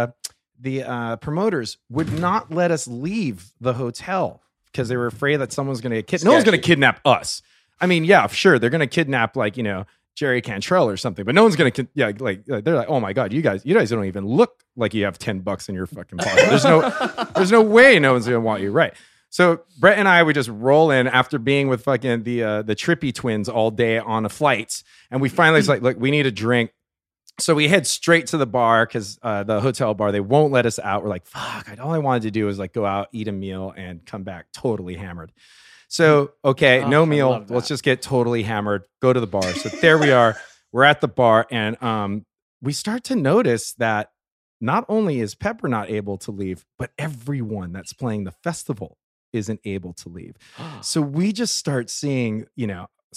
the promoters would not let us leave the hotel because they were afraid that someone's going to get kidnapped. No one's going to Sketchy. kidnap us. I mean, yeah, sure. They're going to kidnap Jerry Cantrell or something, but no one's going to, they're like, oh my God, you guys don't even look like you have $10 in your fucking pocket. There's no way no one's going to want you. Right. So Brett and I would just roll in after being with fucking the Trippy twins all day on a flight. And we finally was like, look, we need a drink. So we head straight to the bar because the hotel bar, they won't let us out. We're like, fuck, all I wanted to do was like go out, eat a meal and come back totally hammered. So, okay, Oh, no I meal. love that. Let's just get totally hammered, go to the bar. So there we are. We're at the bar and we start to notice that not only is Pepper not able to leave, but everyone that's playing the festival isn't able to leave. So we just start seeing, so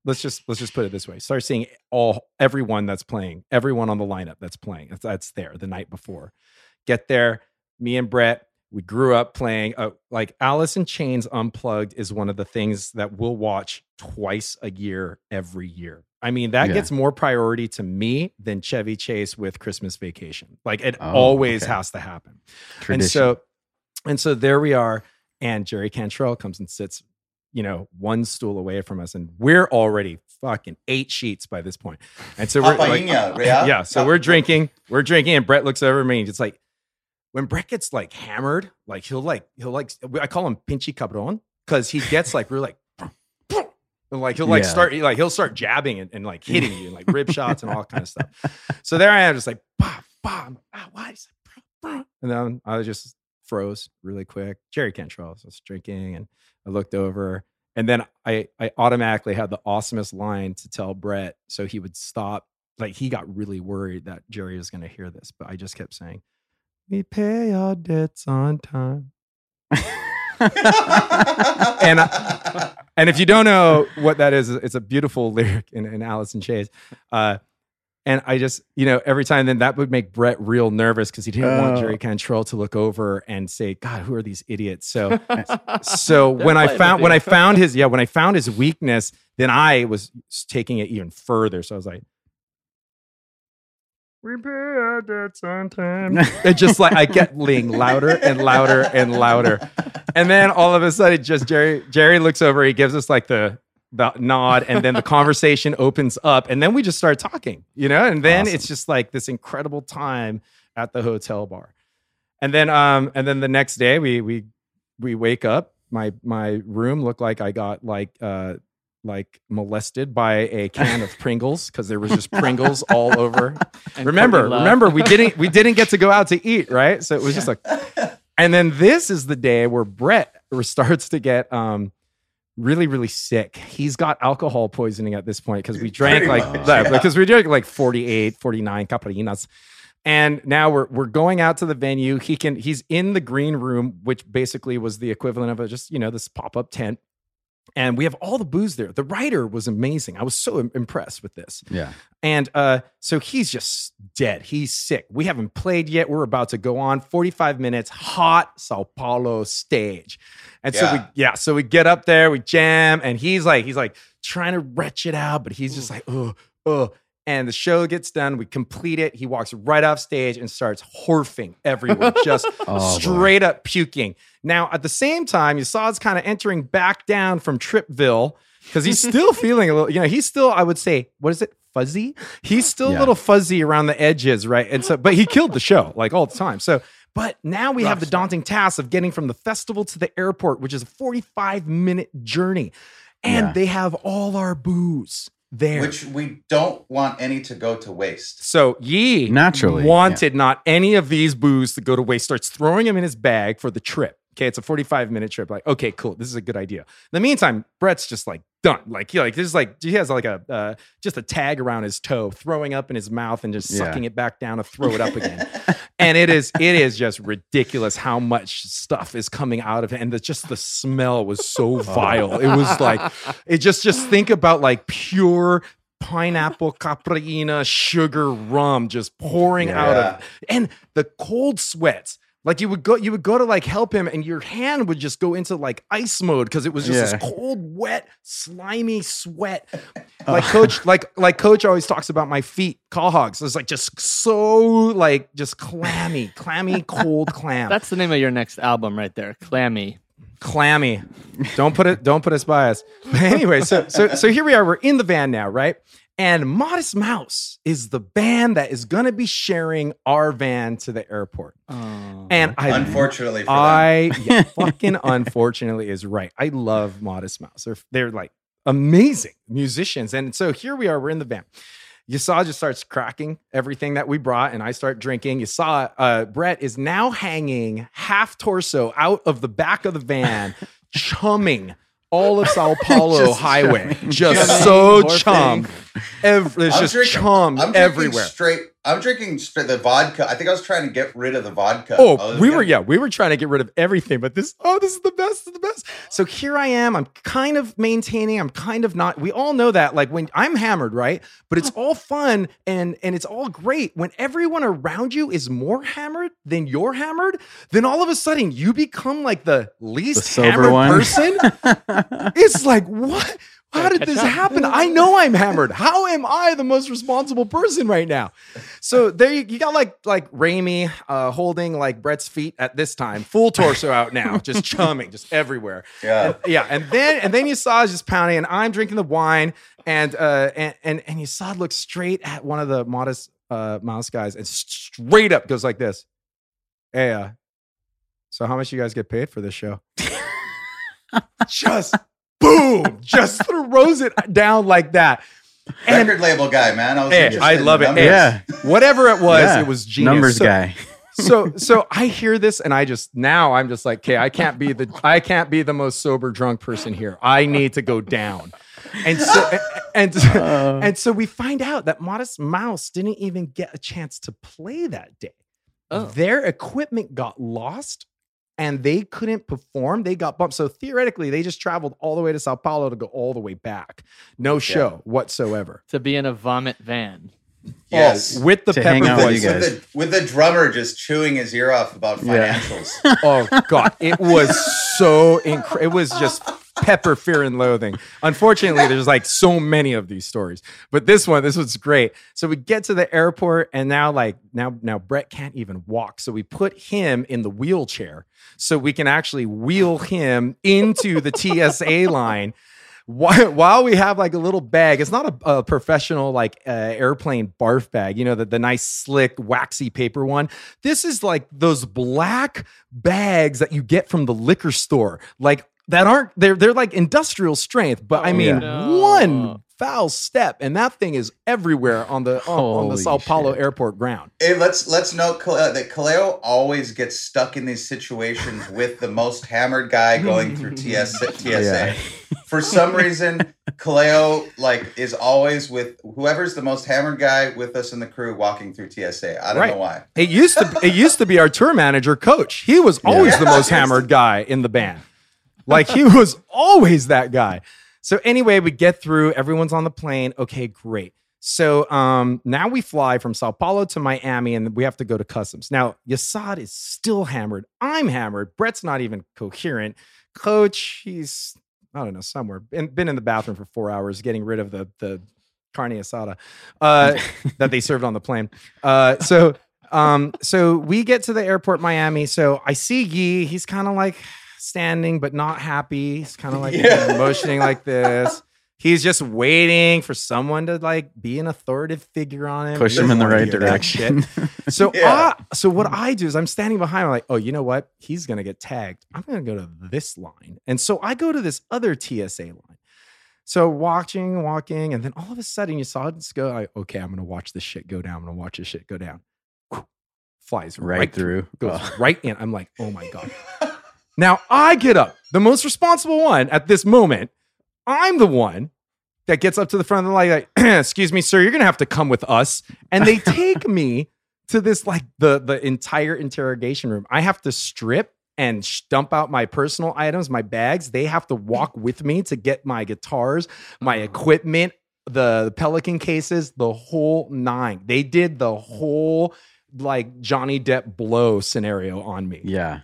let's just put it this way. Start seeing everyone that's playing, everyone on the lineup that's playing. That's there the night before. Get there. Me and Brett, we grew up playing. Like Alice in Chains Unplugged is one of the things that we'll watch twice a year, every year. I mean, that gets more priority to me than Chevy Chase with Christmas Vacation. Like it always has to happen. Tradition. And so there we are. And Jerry Cantrell comes and sits, one stool away from us. And we're already fucking 8 sheets by this point. And so we're like, so we're drinking, and Brett looks over at me and it's like, when Brett gets like hammered, like he'll like, I call him Pinchy Cabron, because he gets like, we're like, like he'll start jabbing and like hitting you and like rib shots and all kind of stuff. So there I am, just like, why? And then I just froze really quick. Jerry Cantrell, so I was drinking and I looked over, and then I automatically had the awesomest line to tell Brett so he would stop. Like he got really worried that Jerry was going to hear this, but I just kept saying, "We pay our debts on time." And if you don't know what that is, it's a beautiful lyric in Alice in Chains. And I just, every time then that would make Brett real nervous because he didn't want Jerry Cantrell to look over and say, "God, who are these idiots?" So when I found his weakness, then I was taking it even further. So I was like, "We pay our debts on time." It just like I get louder and louder and louder. And then all of a sudden, just Jerry looks over, he gives us like the nod, and then the conversation opens up, and then we just start talking, and then It's just like this incredible time at the hotel bar. And then the next day we wake up. My room looked like I got like molested by a can of Pringles, because there was just Pringles all over. Remember, we didn't get to go out to eat, right? So it was just like, and then this is the day where Brett starts to get really, really sick. He's got alcohol poisoning at this point because we drank because we drank like 48, 49 caparinas. And now we're going out to the venue. He's in the green room, which basically was the equivalent of this pop-up tent. And we have all the booze there. The writer was amazing. I was so impressed with this. Yeah. And so he's just dead. He's sick. We haven't played yet. We're about to go on 45 minutes, hot Sao Paulo stage. And so we get up there, we jam, and he's like trying to retch it out, but he's just like, and the show gets done. We complete it. He walks right off stage and starts horfing everywhere, just straight up puking. Now, at the same time, Yasad's kind of entering back down from Tripville because he's still feeling a little, he's still, I would say, what is it? Fuzzy? He's still a little fuzzy around the edges, right? And so, but he killed the show like all the time. So, but now we have the daunting task of getting from the festival to the airport, which is a 45-minute journey. And they have all our booze there, which we don't want any to go to waste. So Yi naturally wanted not any of these booze to go to waste. Starts throwing them in his bag for the trip. Okay, it's a 45-minute trip. Like, okay, cool. This is a good idea. In the meantime, Brett's just like done. Like he has like a just a tag around his toe, throwing up in his mouth and just sucking it back down to throw it up again. And it is just ridiculous how much stuff is coming out of it. And the smell was so vile. It was like, it just think about like pure pineapple caprina sugar rum just pouring out of, and the cold sweats. Like you would go to like help him, and your hand would just go into like ice mode because it was just this cold, wet, slimy sweat. Like coach always talks about my feet, call hogs. It's like just so like just clammy, cold clam. That's the name of your next album right there, Clammy. Don't put us by us. But anyway, so here we are. We're in the van now, right? And Modest Mouse is the band that is going to be sharing our van to the airport. And unfortunately, fucking unfortunately is right. I love Modest Mouse. They're like amazing musicians. And so here we are. We're in the van. Yasad just starts cracking everything that we brought, and I start drinking. Brett is now hanging half torso out of the back of the van, chumming all of Sao Paulo highway, just so chum. There's just chum everywhere. Straight I'm drinking the vodka. I think I was trying to get rid of the vodka. Oh, we were trying to get rid of everything, but this is the best of the best. So here I am. I'm kind of maintaining. I'm kind of not. We all know that, like when I'm hammered, right? But it's all fun and it's all great. When everyone around you is more hammered than you're hammered, then all of a sudden you become like the least sober hammered one. person. It's like, what? How did this happen? I know I'm hammered. How am I the most responsible person right now? So there you got like Raimi holding like Brett's feet at this time, full torso out now, just chumming, just everywhere. Yeah. And then Yasad just pounding, and I'm drinking the wine, and Yasad looks straight at one of the Modest Mouse guys and straight up goes like this. Hey, so how much you guys get paid for this show? Just boom, just throws it down like that. And Record label guy, man. I love it. Yeah. Whatever it was, Yeah. it was genius. Numbers guy. So I hear this and I'm just like, okay, I can't be the most sober drunk person here. I need to go down. And so we find out that Modest Mouse didn't even get a chance to play that day. Oh. Their equipment got lost and they couldn't perform. They got bumped. So theoretically, they just traveled all the way to Sao Paulo to go all the way back. No show whatsoever. To be in a vomit van. Yes. With the To Pepper hang out with Boys. you guys. With the drummer just chewing his ear off about financials. Oh God, it was so it was just pepper, fear, and loathing. Unfortunately, there's like so many of these stories, but this was great. So we get to the airport, and now Brett can't even walk, so we put him in the wheelchair so we can actually wheel him into the TSA line. While we have like a little bag, it's not a professional like airplane barf bag, you know, the nice slick waxy paper one. This is like those black bags that you get from the liquor store, like that aren't they're like industrial strength, but one foul step and that thing is everywhere on the Sao Paulo airport ground. Hey, let's note that Kaleo always gets stuck in these situations with the most hammered guy going through TSA. Yeah. For some reason, Kaleo is always with whoever's the most hammered guy with us in the crew walking through TSA. I don't know why. It used to be our tour manager, Coach. He was always the most hammered guy in the band. Like he was always that guy. So anyway, we get through. Everyone's on the plane. Okay, great. So now we fly from Sao Paulo to Miami, and we have to go to customs. Now, Yasad is still hammered. I'm hammered. Brett's not even coherent. Coach, he's, I don't know, somewhere. Been in the bathroom for 4 hours getting rid of the carne asada that they served on the plane. So we get to the airport, Miami. So I see Yi. He's kind of like standing but not happy. He's kind of like motioning like this. He's just waiting for someone to like be an authoritative figure on him. Push him in the right direction. So what I do is I'm standing behind him like, oh, you know what? He's going to get tagged. I'm going to go to this line. And so I go to this other TSA line. So walking, and then all of a sudden you saw it go, okay, I'm going to watch this shit go down. I'm going to watch this shit go down. Flies right through. Goes right in. I'm like, oh my God. Now I get up, the most responsible one at this moment. I'm the one that gets up to the front of the line, like, excuse me, sir, you're going to have to come with us. And they take me to this, like the entire interrogation room. I have to strip and dump out my personal items, my bags. They have to walk with me to get my guitars, my equipment, the Pelican cases, the whole nine. They did the whole like Johnny Depp blow scenario on me. Yeah.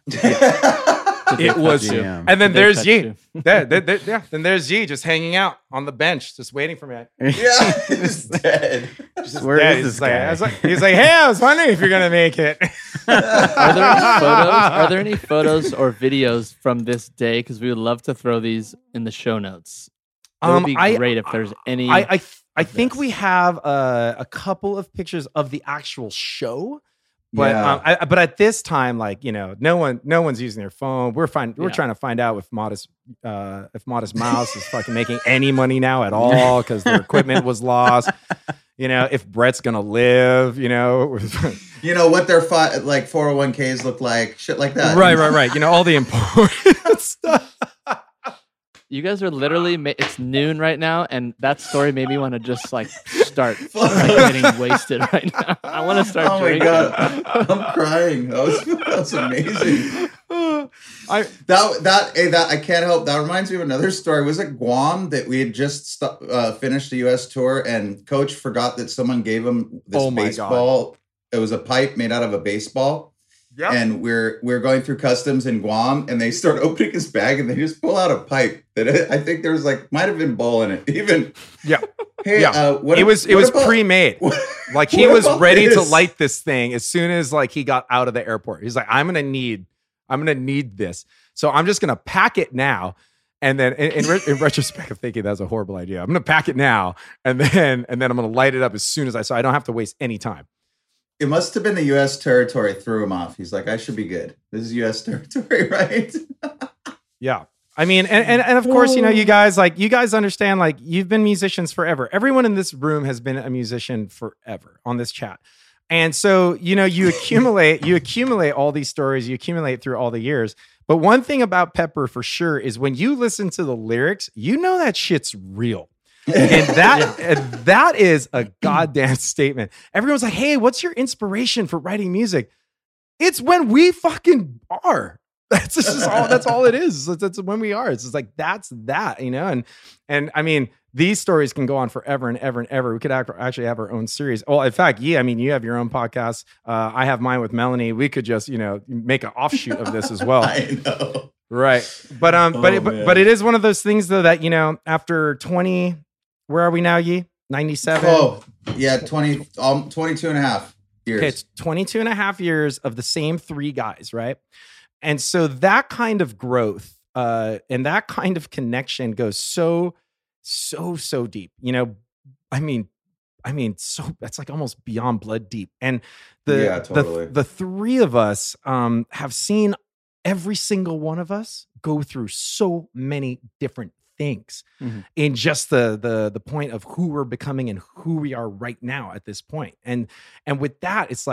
It was, Damn. and then there's Yi. you. Then there's Yi just hanging out on the bench, just waiting for me. Yeah, he's dead. Where Yeah, is this guy? he's like, hey, I was wondering if you're gonna make it. Are there any photos or videos from this day? Because we would love to throw these in the show notes. It would be great if there's any. I think we have a couple of pictures of the actual show. But but at this time, like, you know, no one's using their phone. We're trying to find out if Modest Mouse is fucking making any money now at all because their equipment was lost. You know, if Brett's gonna live. You know, You know what their 401ks look like, shit like that. right. You know, all the important stuff. You guys are literally. It's noon right now, and that story made me want to just like start getting wasted right now. I want to start. Oh my drinking. god, I'm crying. That's amazing. That I can't help. That reminds me of another story. Was it Guam that we had just finished a U.S. tour, and Coach forgot that someone gave him this baseball. It was a pipe made out of a baseball. Yep. And we're going through customs in Guam, and they start opening his bag, and they just pull out a pipe that I think there was might have been bull in it. Even hey, it was pre-made. Like he was ready to light this thing as soon as he got out of the airport. He's like, I'm gonna need this, so I'm just gonna pack it now. And then in retrospect of thinking that was a horrible idea, I'm gonna pack it now, and then I'm gonna light it up as soon as I don't have to waste any time. It must have been the U.S. territory threw him off. He's like, I should be good. This is U.S. territory, right? Yeah. I mean, and of course, you guys understand, you've been musicians forever. Everyone in this room has been a musician forever on this chat. And so, you accumulate all these stories, you accumulate through all the years. But one thing about Pepper for sure is when you listen to the lyrics, that shit's real. And that is a goddamn statement. Everyone's like, hey, what's your inspiration for writing music? It's when we fucking are. That's all it is. That's when we are. It's just that's that, and I mean, these stories can go on forever and ever and ever. We could actually have our own series. Well, in fact, you have your own podcast. I have mine with Melanie. We could just, make an offshoot of this as well. I know. Right. But it is one of those things though that, after 20, where are we now, Yi? 97? Oh, yeah, 22 and a half years. Okay, it's 22 and a half years of the same three guys, right? And so that kind of growth and that kind of connection goes so deep. I mean, so that's almost beyond blood deep. And the three of us have seen every single one of us go through so many different things in just the point of who we're becoming and who we are right now at this point. And with that, it's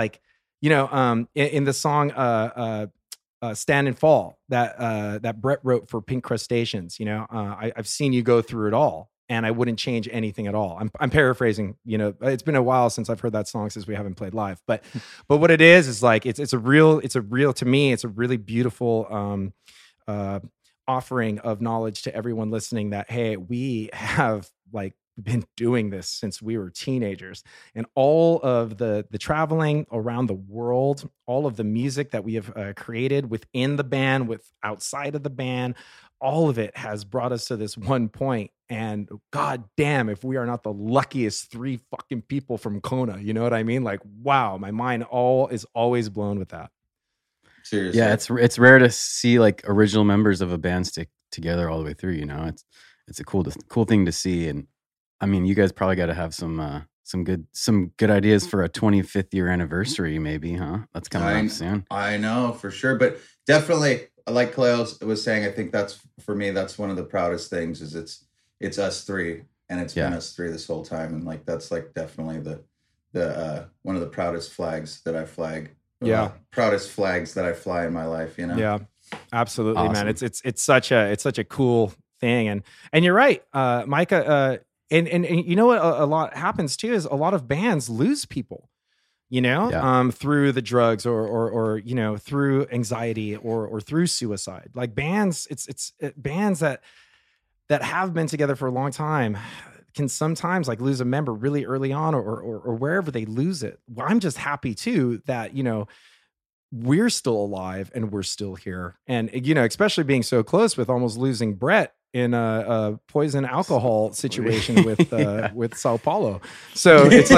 in the song Stand and Fall that Brett wrote for Pink Crustaceans, I've seen you go through it all and I wouldn't change anything at all. I'm paraphrasing, it's been a while since I've heard that song since we haven't played live, but what it is it's a real, to me, it's a really beautiful, offering of knowledge to everyone listening that, hey, we have been doing this since we were teenagers, and all of the traveling around the world, all of the music that we have created within the band, with outside of the band, all of it has brought us to this one point. And god damn, if we are not the luckiest three fucking people from Kona, you know what I mean? Wow, my mind is always blown with that. Seriously. Yeah, it's rare to see original members of a band stick together all the way through. It's a cool thing to see, and I mean, you guys probably got to have some good ideas for a 25th year anniversary, maybe, huh? That's coming up soon. I know for sure, but definitely, like Kaleo was saying, I think that's for me. That's one of the proudest things is it's us three, and it's been us three this whole time, and that's definitely the one of the proudest flags that I flag. Proudest flags that I fly in my life, Yeah, absolutely, awesome. Man. It's such a cool thing, and you're right, Micah. And you know what a lot happens too is a lot of bands lose people, through the drugs or through anxiety or through suicide. Bands, it's bands that have been together for a long time can sometimes lose a member really early on or wherever they lose it. Well, I'm just happy too that, we're still alive and we're still here. And, especially being so close with almost losing Brett in a poison alcohol situation with Sao Paulo. So it's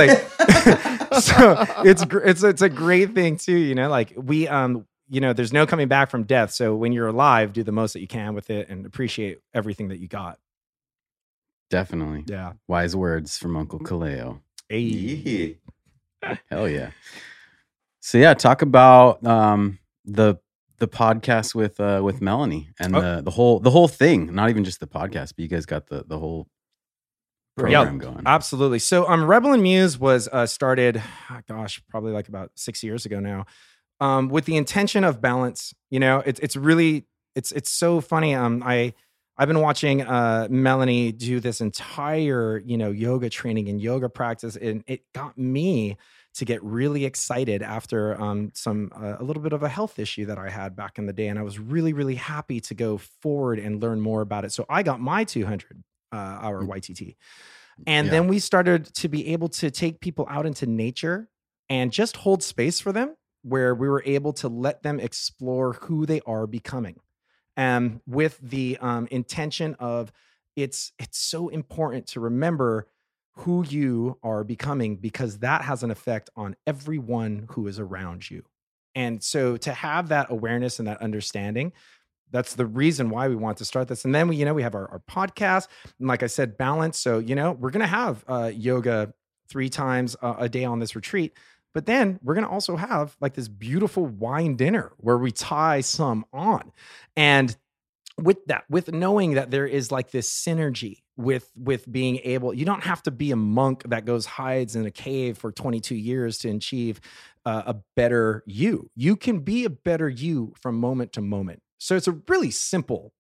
so it's a great thing too, we, there's no coming back from death. So when you're alive, do the most that you can with it and appreciate everything that you got. Definitely. Yeah. Wise words from Uncle Kaleo. Hey. Hell yeah. So yeah, talk about the podcast with Melanie and the whole thing. Not even just the podcast, but you guys got the whole program going. Absolutely. So Rebel and Muse was started, probably about 6 years ago now, with the intention of balance. It's really it's so funny. I've been watching Melanie do this entire, yoga training and yoga practice, and it got me to get really excited after a little bit of a health issue that I had back in the day, and I was really, really happy to go forward and learn more about it. So I got my 200 hour YTT, and then we started to be able to take people out into nature and just hold space for them, where we were able to let them explore who they are becoming. With the intention of it's so important to remember who you are becoming, because that has an effect on everyone who is around you. And so to have that awareness and that understanding, that's the reason why we want to start this. And then we have our podcast, and like I said, balance. So, we're going to have yoga 3 times a day on this retreat. But then we're going to also have like this beautiful wine dinner where we tie some on. And with knowing that there is like this synergy with being able, you don't have to be a monk that hides in a cave for 22 years to achieve a better you. You can be a better you from moment to moment. So it's a really simple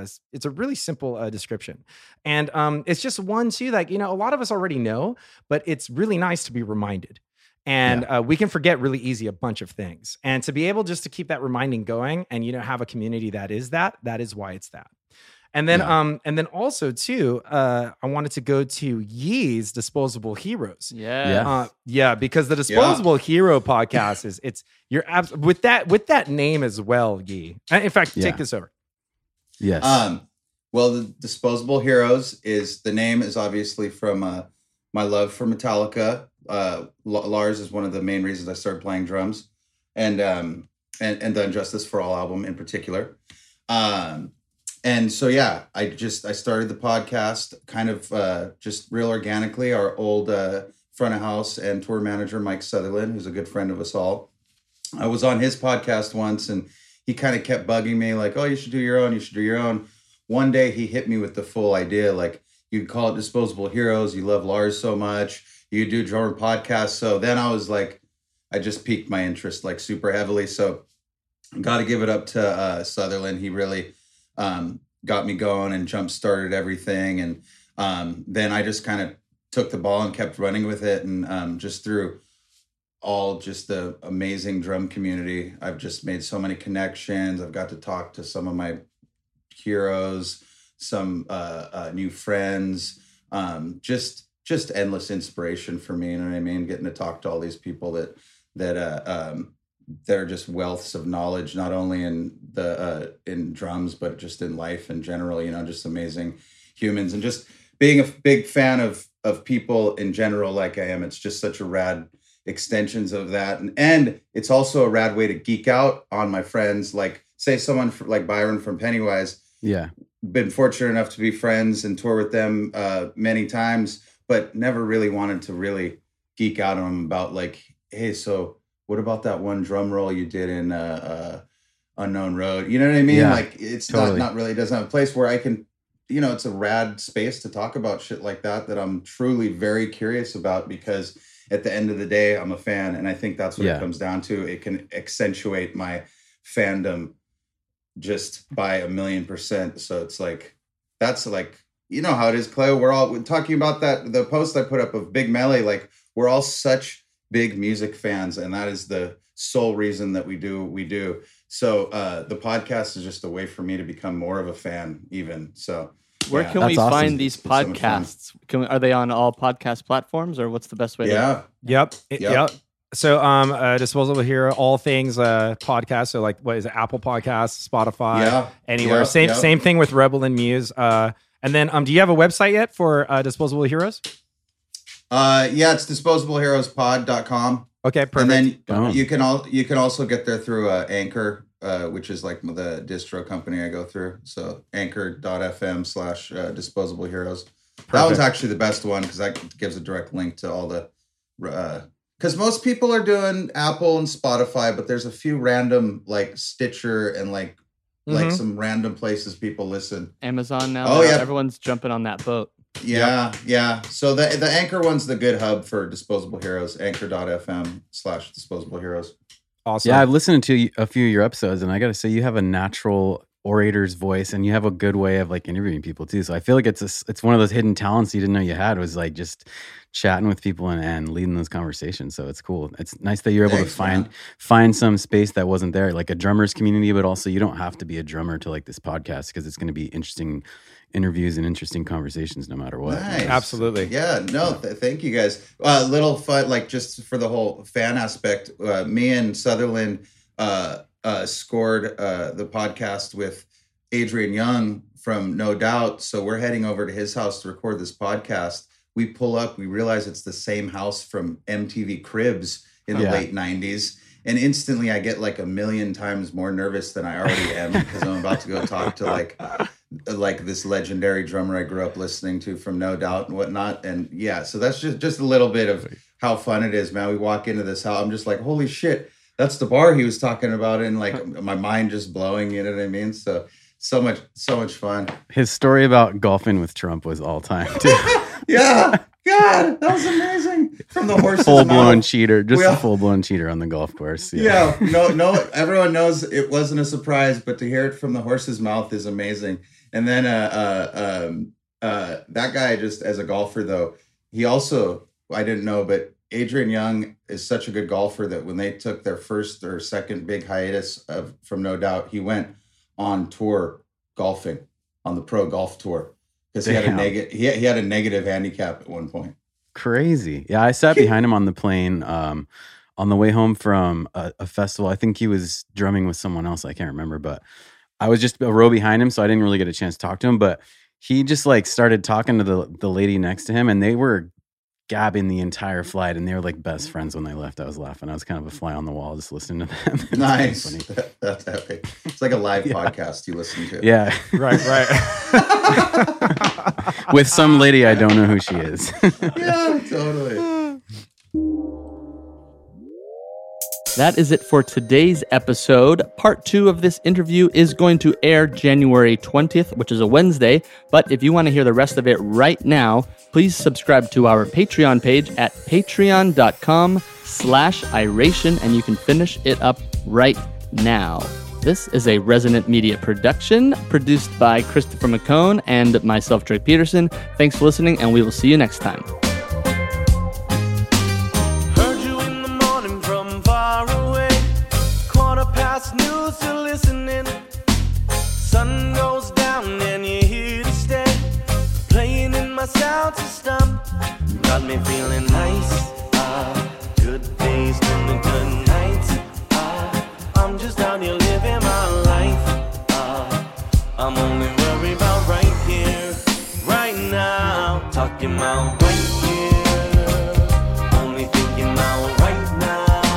description. And it's just one too, like, a lot of us already know, but it's really nice to be reminded. And we can forget really easy a bunch of things. And to be able just to keep that reminding going and, have a community that is why it's that. And then, also too, I wanted to go to Yee's Disposable Heroes. Because the Disposable Hero podcast with that name as well, Yee. In fact, take this over. Yes. Well, the Disposable Heroes the name is obviously from my love for Metallica. Lars is one of the main reasons I started playing drums, and the Injustice for All album in particular. And so, I started the podcast kind of just real organically. Our old front of house and tour manager, Mike Sutherland, who's a good friend of us all. I was on his podcast once, and he kind of kept bugging me like, oh, you should do your own. You should do your own. One day he hit me with the full idea, like, you call it Disposable Heroes. You love Lars so much. You do drummer podcasts. So then I was like, I just piqued my interest like super heavily. So got to give it up to Sutherland. He really got me going and jump started everything. And then I just kind of took the ball and kept running with it. And just through all just the amazing drum community, I've just made so many connections. I've got to talk to some of my heroes, some new friends, just endless inspiration for me. You know what I mean? Getting to talk to all these people that are just wealths of knowledge, not only in drums, but just in life in general, just amazing humans, and just being a big fan of people in general, like I am. It's just such a rad extensions of that. And it's also a rad way to geek out on my friends. Like say someone like Byron from Pennywise. Yeah. Been fortunate enough to be friends and tour with them many times, but never really wanted to really geek out on them about like, hey, so what about that one drum roll you did in Unknown Road? You know what I mean? Yeah, like it's totally. not really, it doesn't have a place where I can, it's a rad space to talk about shit like that I'm truly very curious about, because at the end of the day, I'm a fan. And I think that's what it comes down to. It can accentuate my fandom just by 1,000,000%. So it's like, that's like, you know how it is, Cleo. We're all talking about that. The post I put up of Big Melly, like we're all such big music fans, and that is the sole reason that we do what we do. So the podcast is just a way for me to become more of a fan even. So where can we find these podcasts? Are they on all podcast platforms, or what's the best way to? Yep. So Disposable Hero, all things podcast. So like, what is it? Apple Podcasts, Spotify, anywhere. Same thing with Rebel and Muse. And then do you have a website yet for Disposable Heroes? It's disposableheroespod.com. Okay, perfect. And then you can also get there through Anchor, which is like the distro company I go through. So anchor.fm/disposable heroes. That was actually the best one, because that gives a direct link to all the because most people are doing Apple and Spotify, but there's a few random like Stitcher and like some random places people listen. Amazon now. Everyone's jumping on that boat. Yeah. So the Anchor one's the good hub for Disposable Heroes. Anchor.fm/disposable heroes. Awesome. Yeah, I've listened to a few of your episodes, and I got to say, you have a natural orator's voice, and you have a good way of like interviewing people too. So I feel like it's one of those hidden talents you didn't know you had, was like just chatting with people and leading those conversations. So it's cool. It's nice that you're able to find some space that wasn't there, like a drummer's community, but also you don't have to be a drummer to like this podcast, because it's going to be interesting interviews and interesting conversations no matter what. Nice. Absolutely. Yeah, no, thank you guys. Little fun, like just for the whole fan aspect, me and Sutherland scored the podcast with Adrian Young from No Doubt. So we're heading over to his house to record this podcast. We pull up, we realize it's the same house from MTV Cribs in the late 90s. And instantly I get like a million times more nervous than I already am, because I'm about to go talk to like this legendary drummer I grew up listening to from No Doubt and whatnot. And yeah, so that's just a little bit of how fun it is, man. We walk into this house, I'm just like, holy shit, that's the bar he was talking about, and like my mind just blowing, you know what I mean? So much fun. His story about golfing with Trump was all time too. Yeah. God, that was amazing. From the horse's full-blown mouth. cheater. Just a full-blown cheater on the golf course. Yeah. No, everyone knows it wasn't a surprise, but to hear it from the horse's mouth is amazing. And then that guy, just as a golfer though, he also, I didn't know, but Adrian Young is such a good golfer that when they took their first or second big hiatus from No Doubt, he went on tour golfing on the pro golf tour, because he had a negative handicap at one point. Crazy. Yeah, I sat behind him on the plane on the way home from a festival. I think he was drumming with someone else. I can't remember, but I was just a row behind him, so I didn't really get a chance to talk to him. But he just like started talking to the lady next to him, and they were gabbing the entire flight, and they were like best friends when they left. I was laughing. I was kind of a fly on the wall just listening to them. Nice. That's epic. It's like a live podcast you listen to. Yeah. Right. With some lady I don't know who she is. Yeah, totally. That is it for today's episode. Part 2 of this interview is going to air January 20th, which is a Wednesday. But if you want to hear the rest of it right now, please subscribe to our Patreon page at patreon.com/iration, and you can finish it up right now. This is a Resonant Media production, produced by Christopher McCone and myself, Drake Peterson. Thanks for listening, and we will see you next time. News to listening. Sun goes down and you're here to stay. Playing in my sound system. Got me feeling nice. Good days turn to good nights. I'm just out here living my life. I'm only worried about right here, right now. Talking about right here. Only thinking about right now.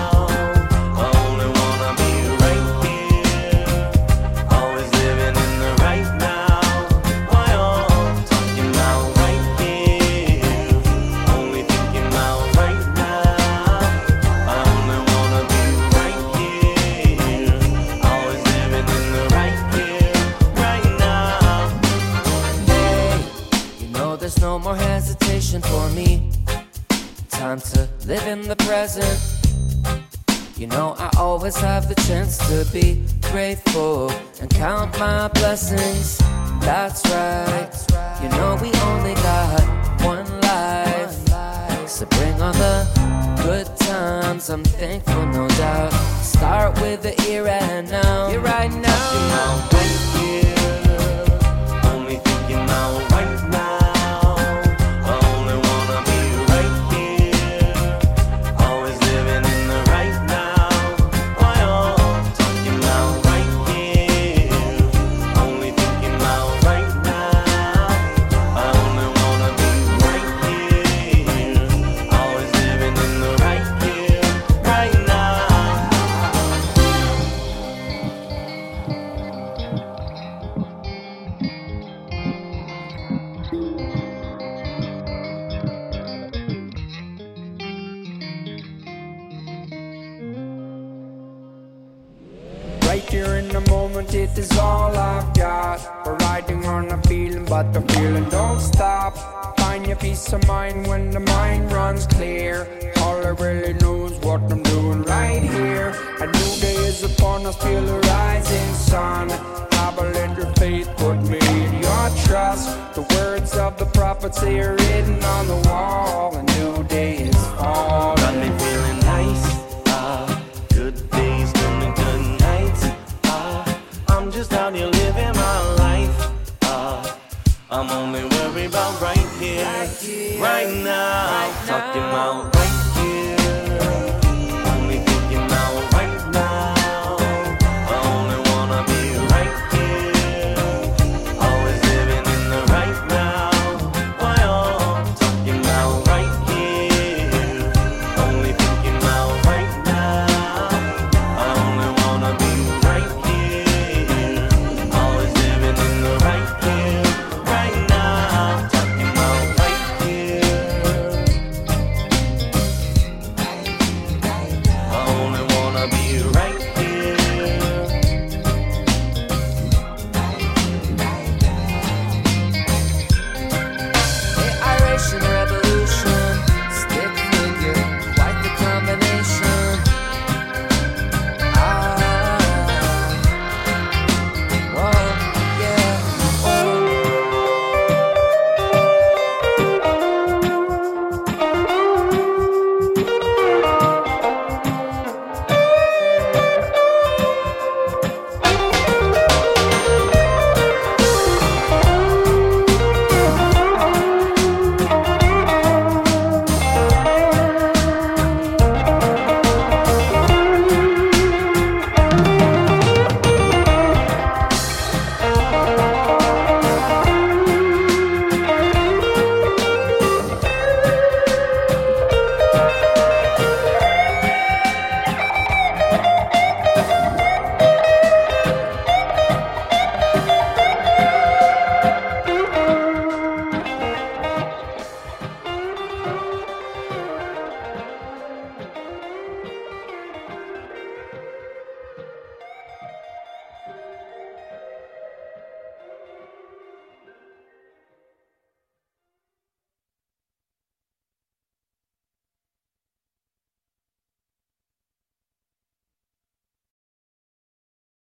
No more hesitation for me. Time to live in the present. You know I always have the chance to be grateful and count my blessings. That's right. You know we only got one life, so bring on the good times. I'm thankful, no doubt. Start with the here and now. Here right now. Right here. Only thinking about right now. It is all I've got. We're riding on a feeling, but the feeling don't stop. Find your peace of mind when the mind runs clear. All I really know is what I'm doing right here. A new day is upon us, feel the rising sun. I believe trust. The words of the prophets, they are written on the wall. A new day is falling. Got me feeling nice, good days turning good nights. I'm just out here living my life. I'm only worried about right here, right now. Talking about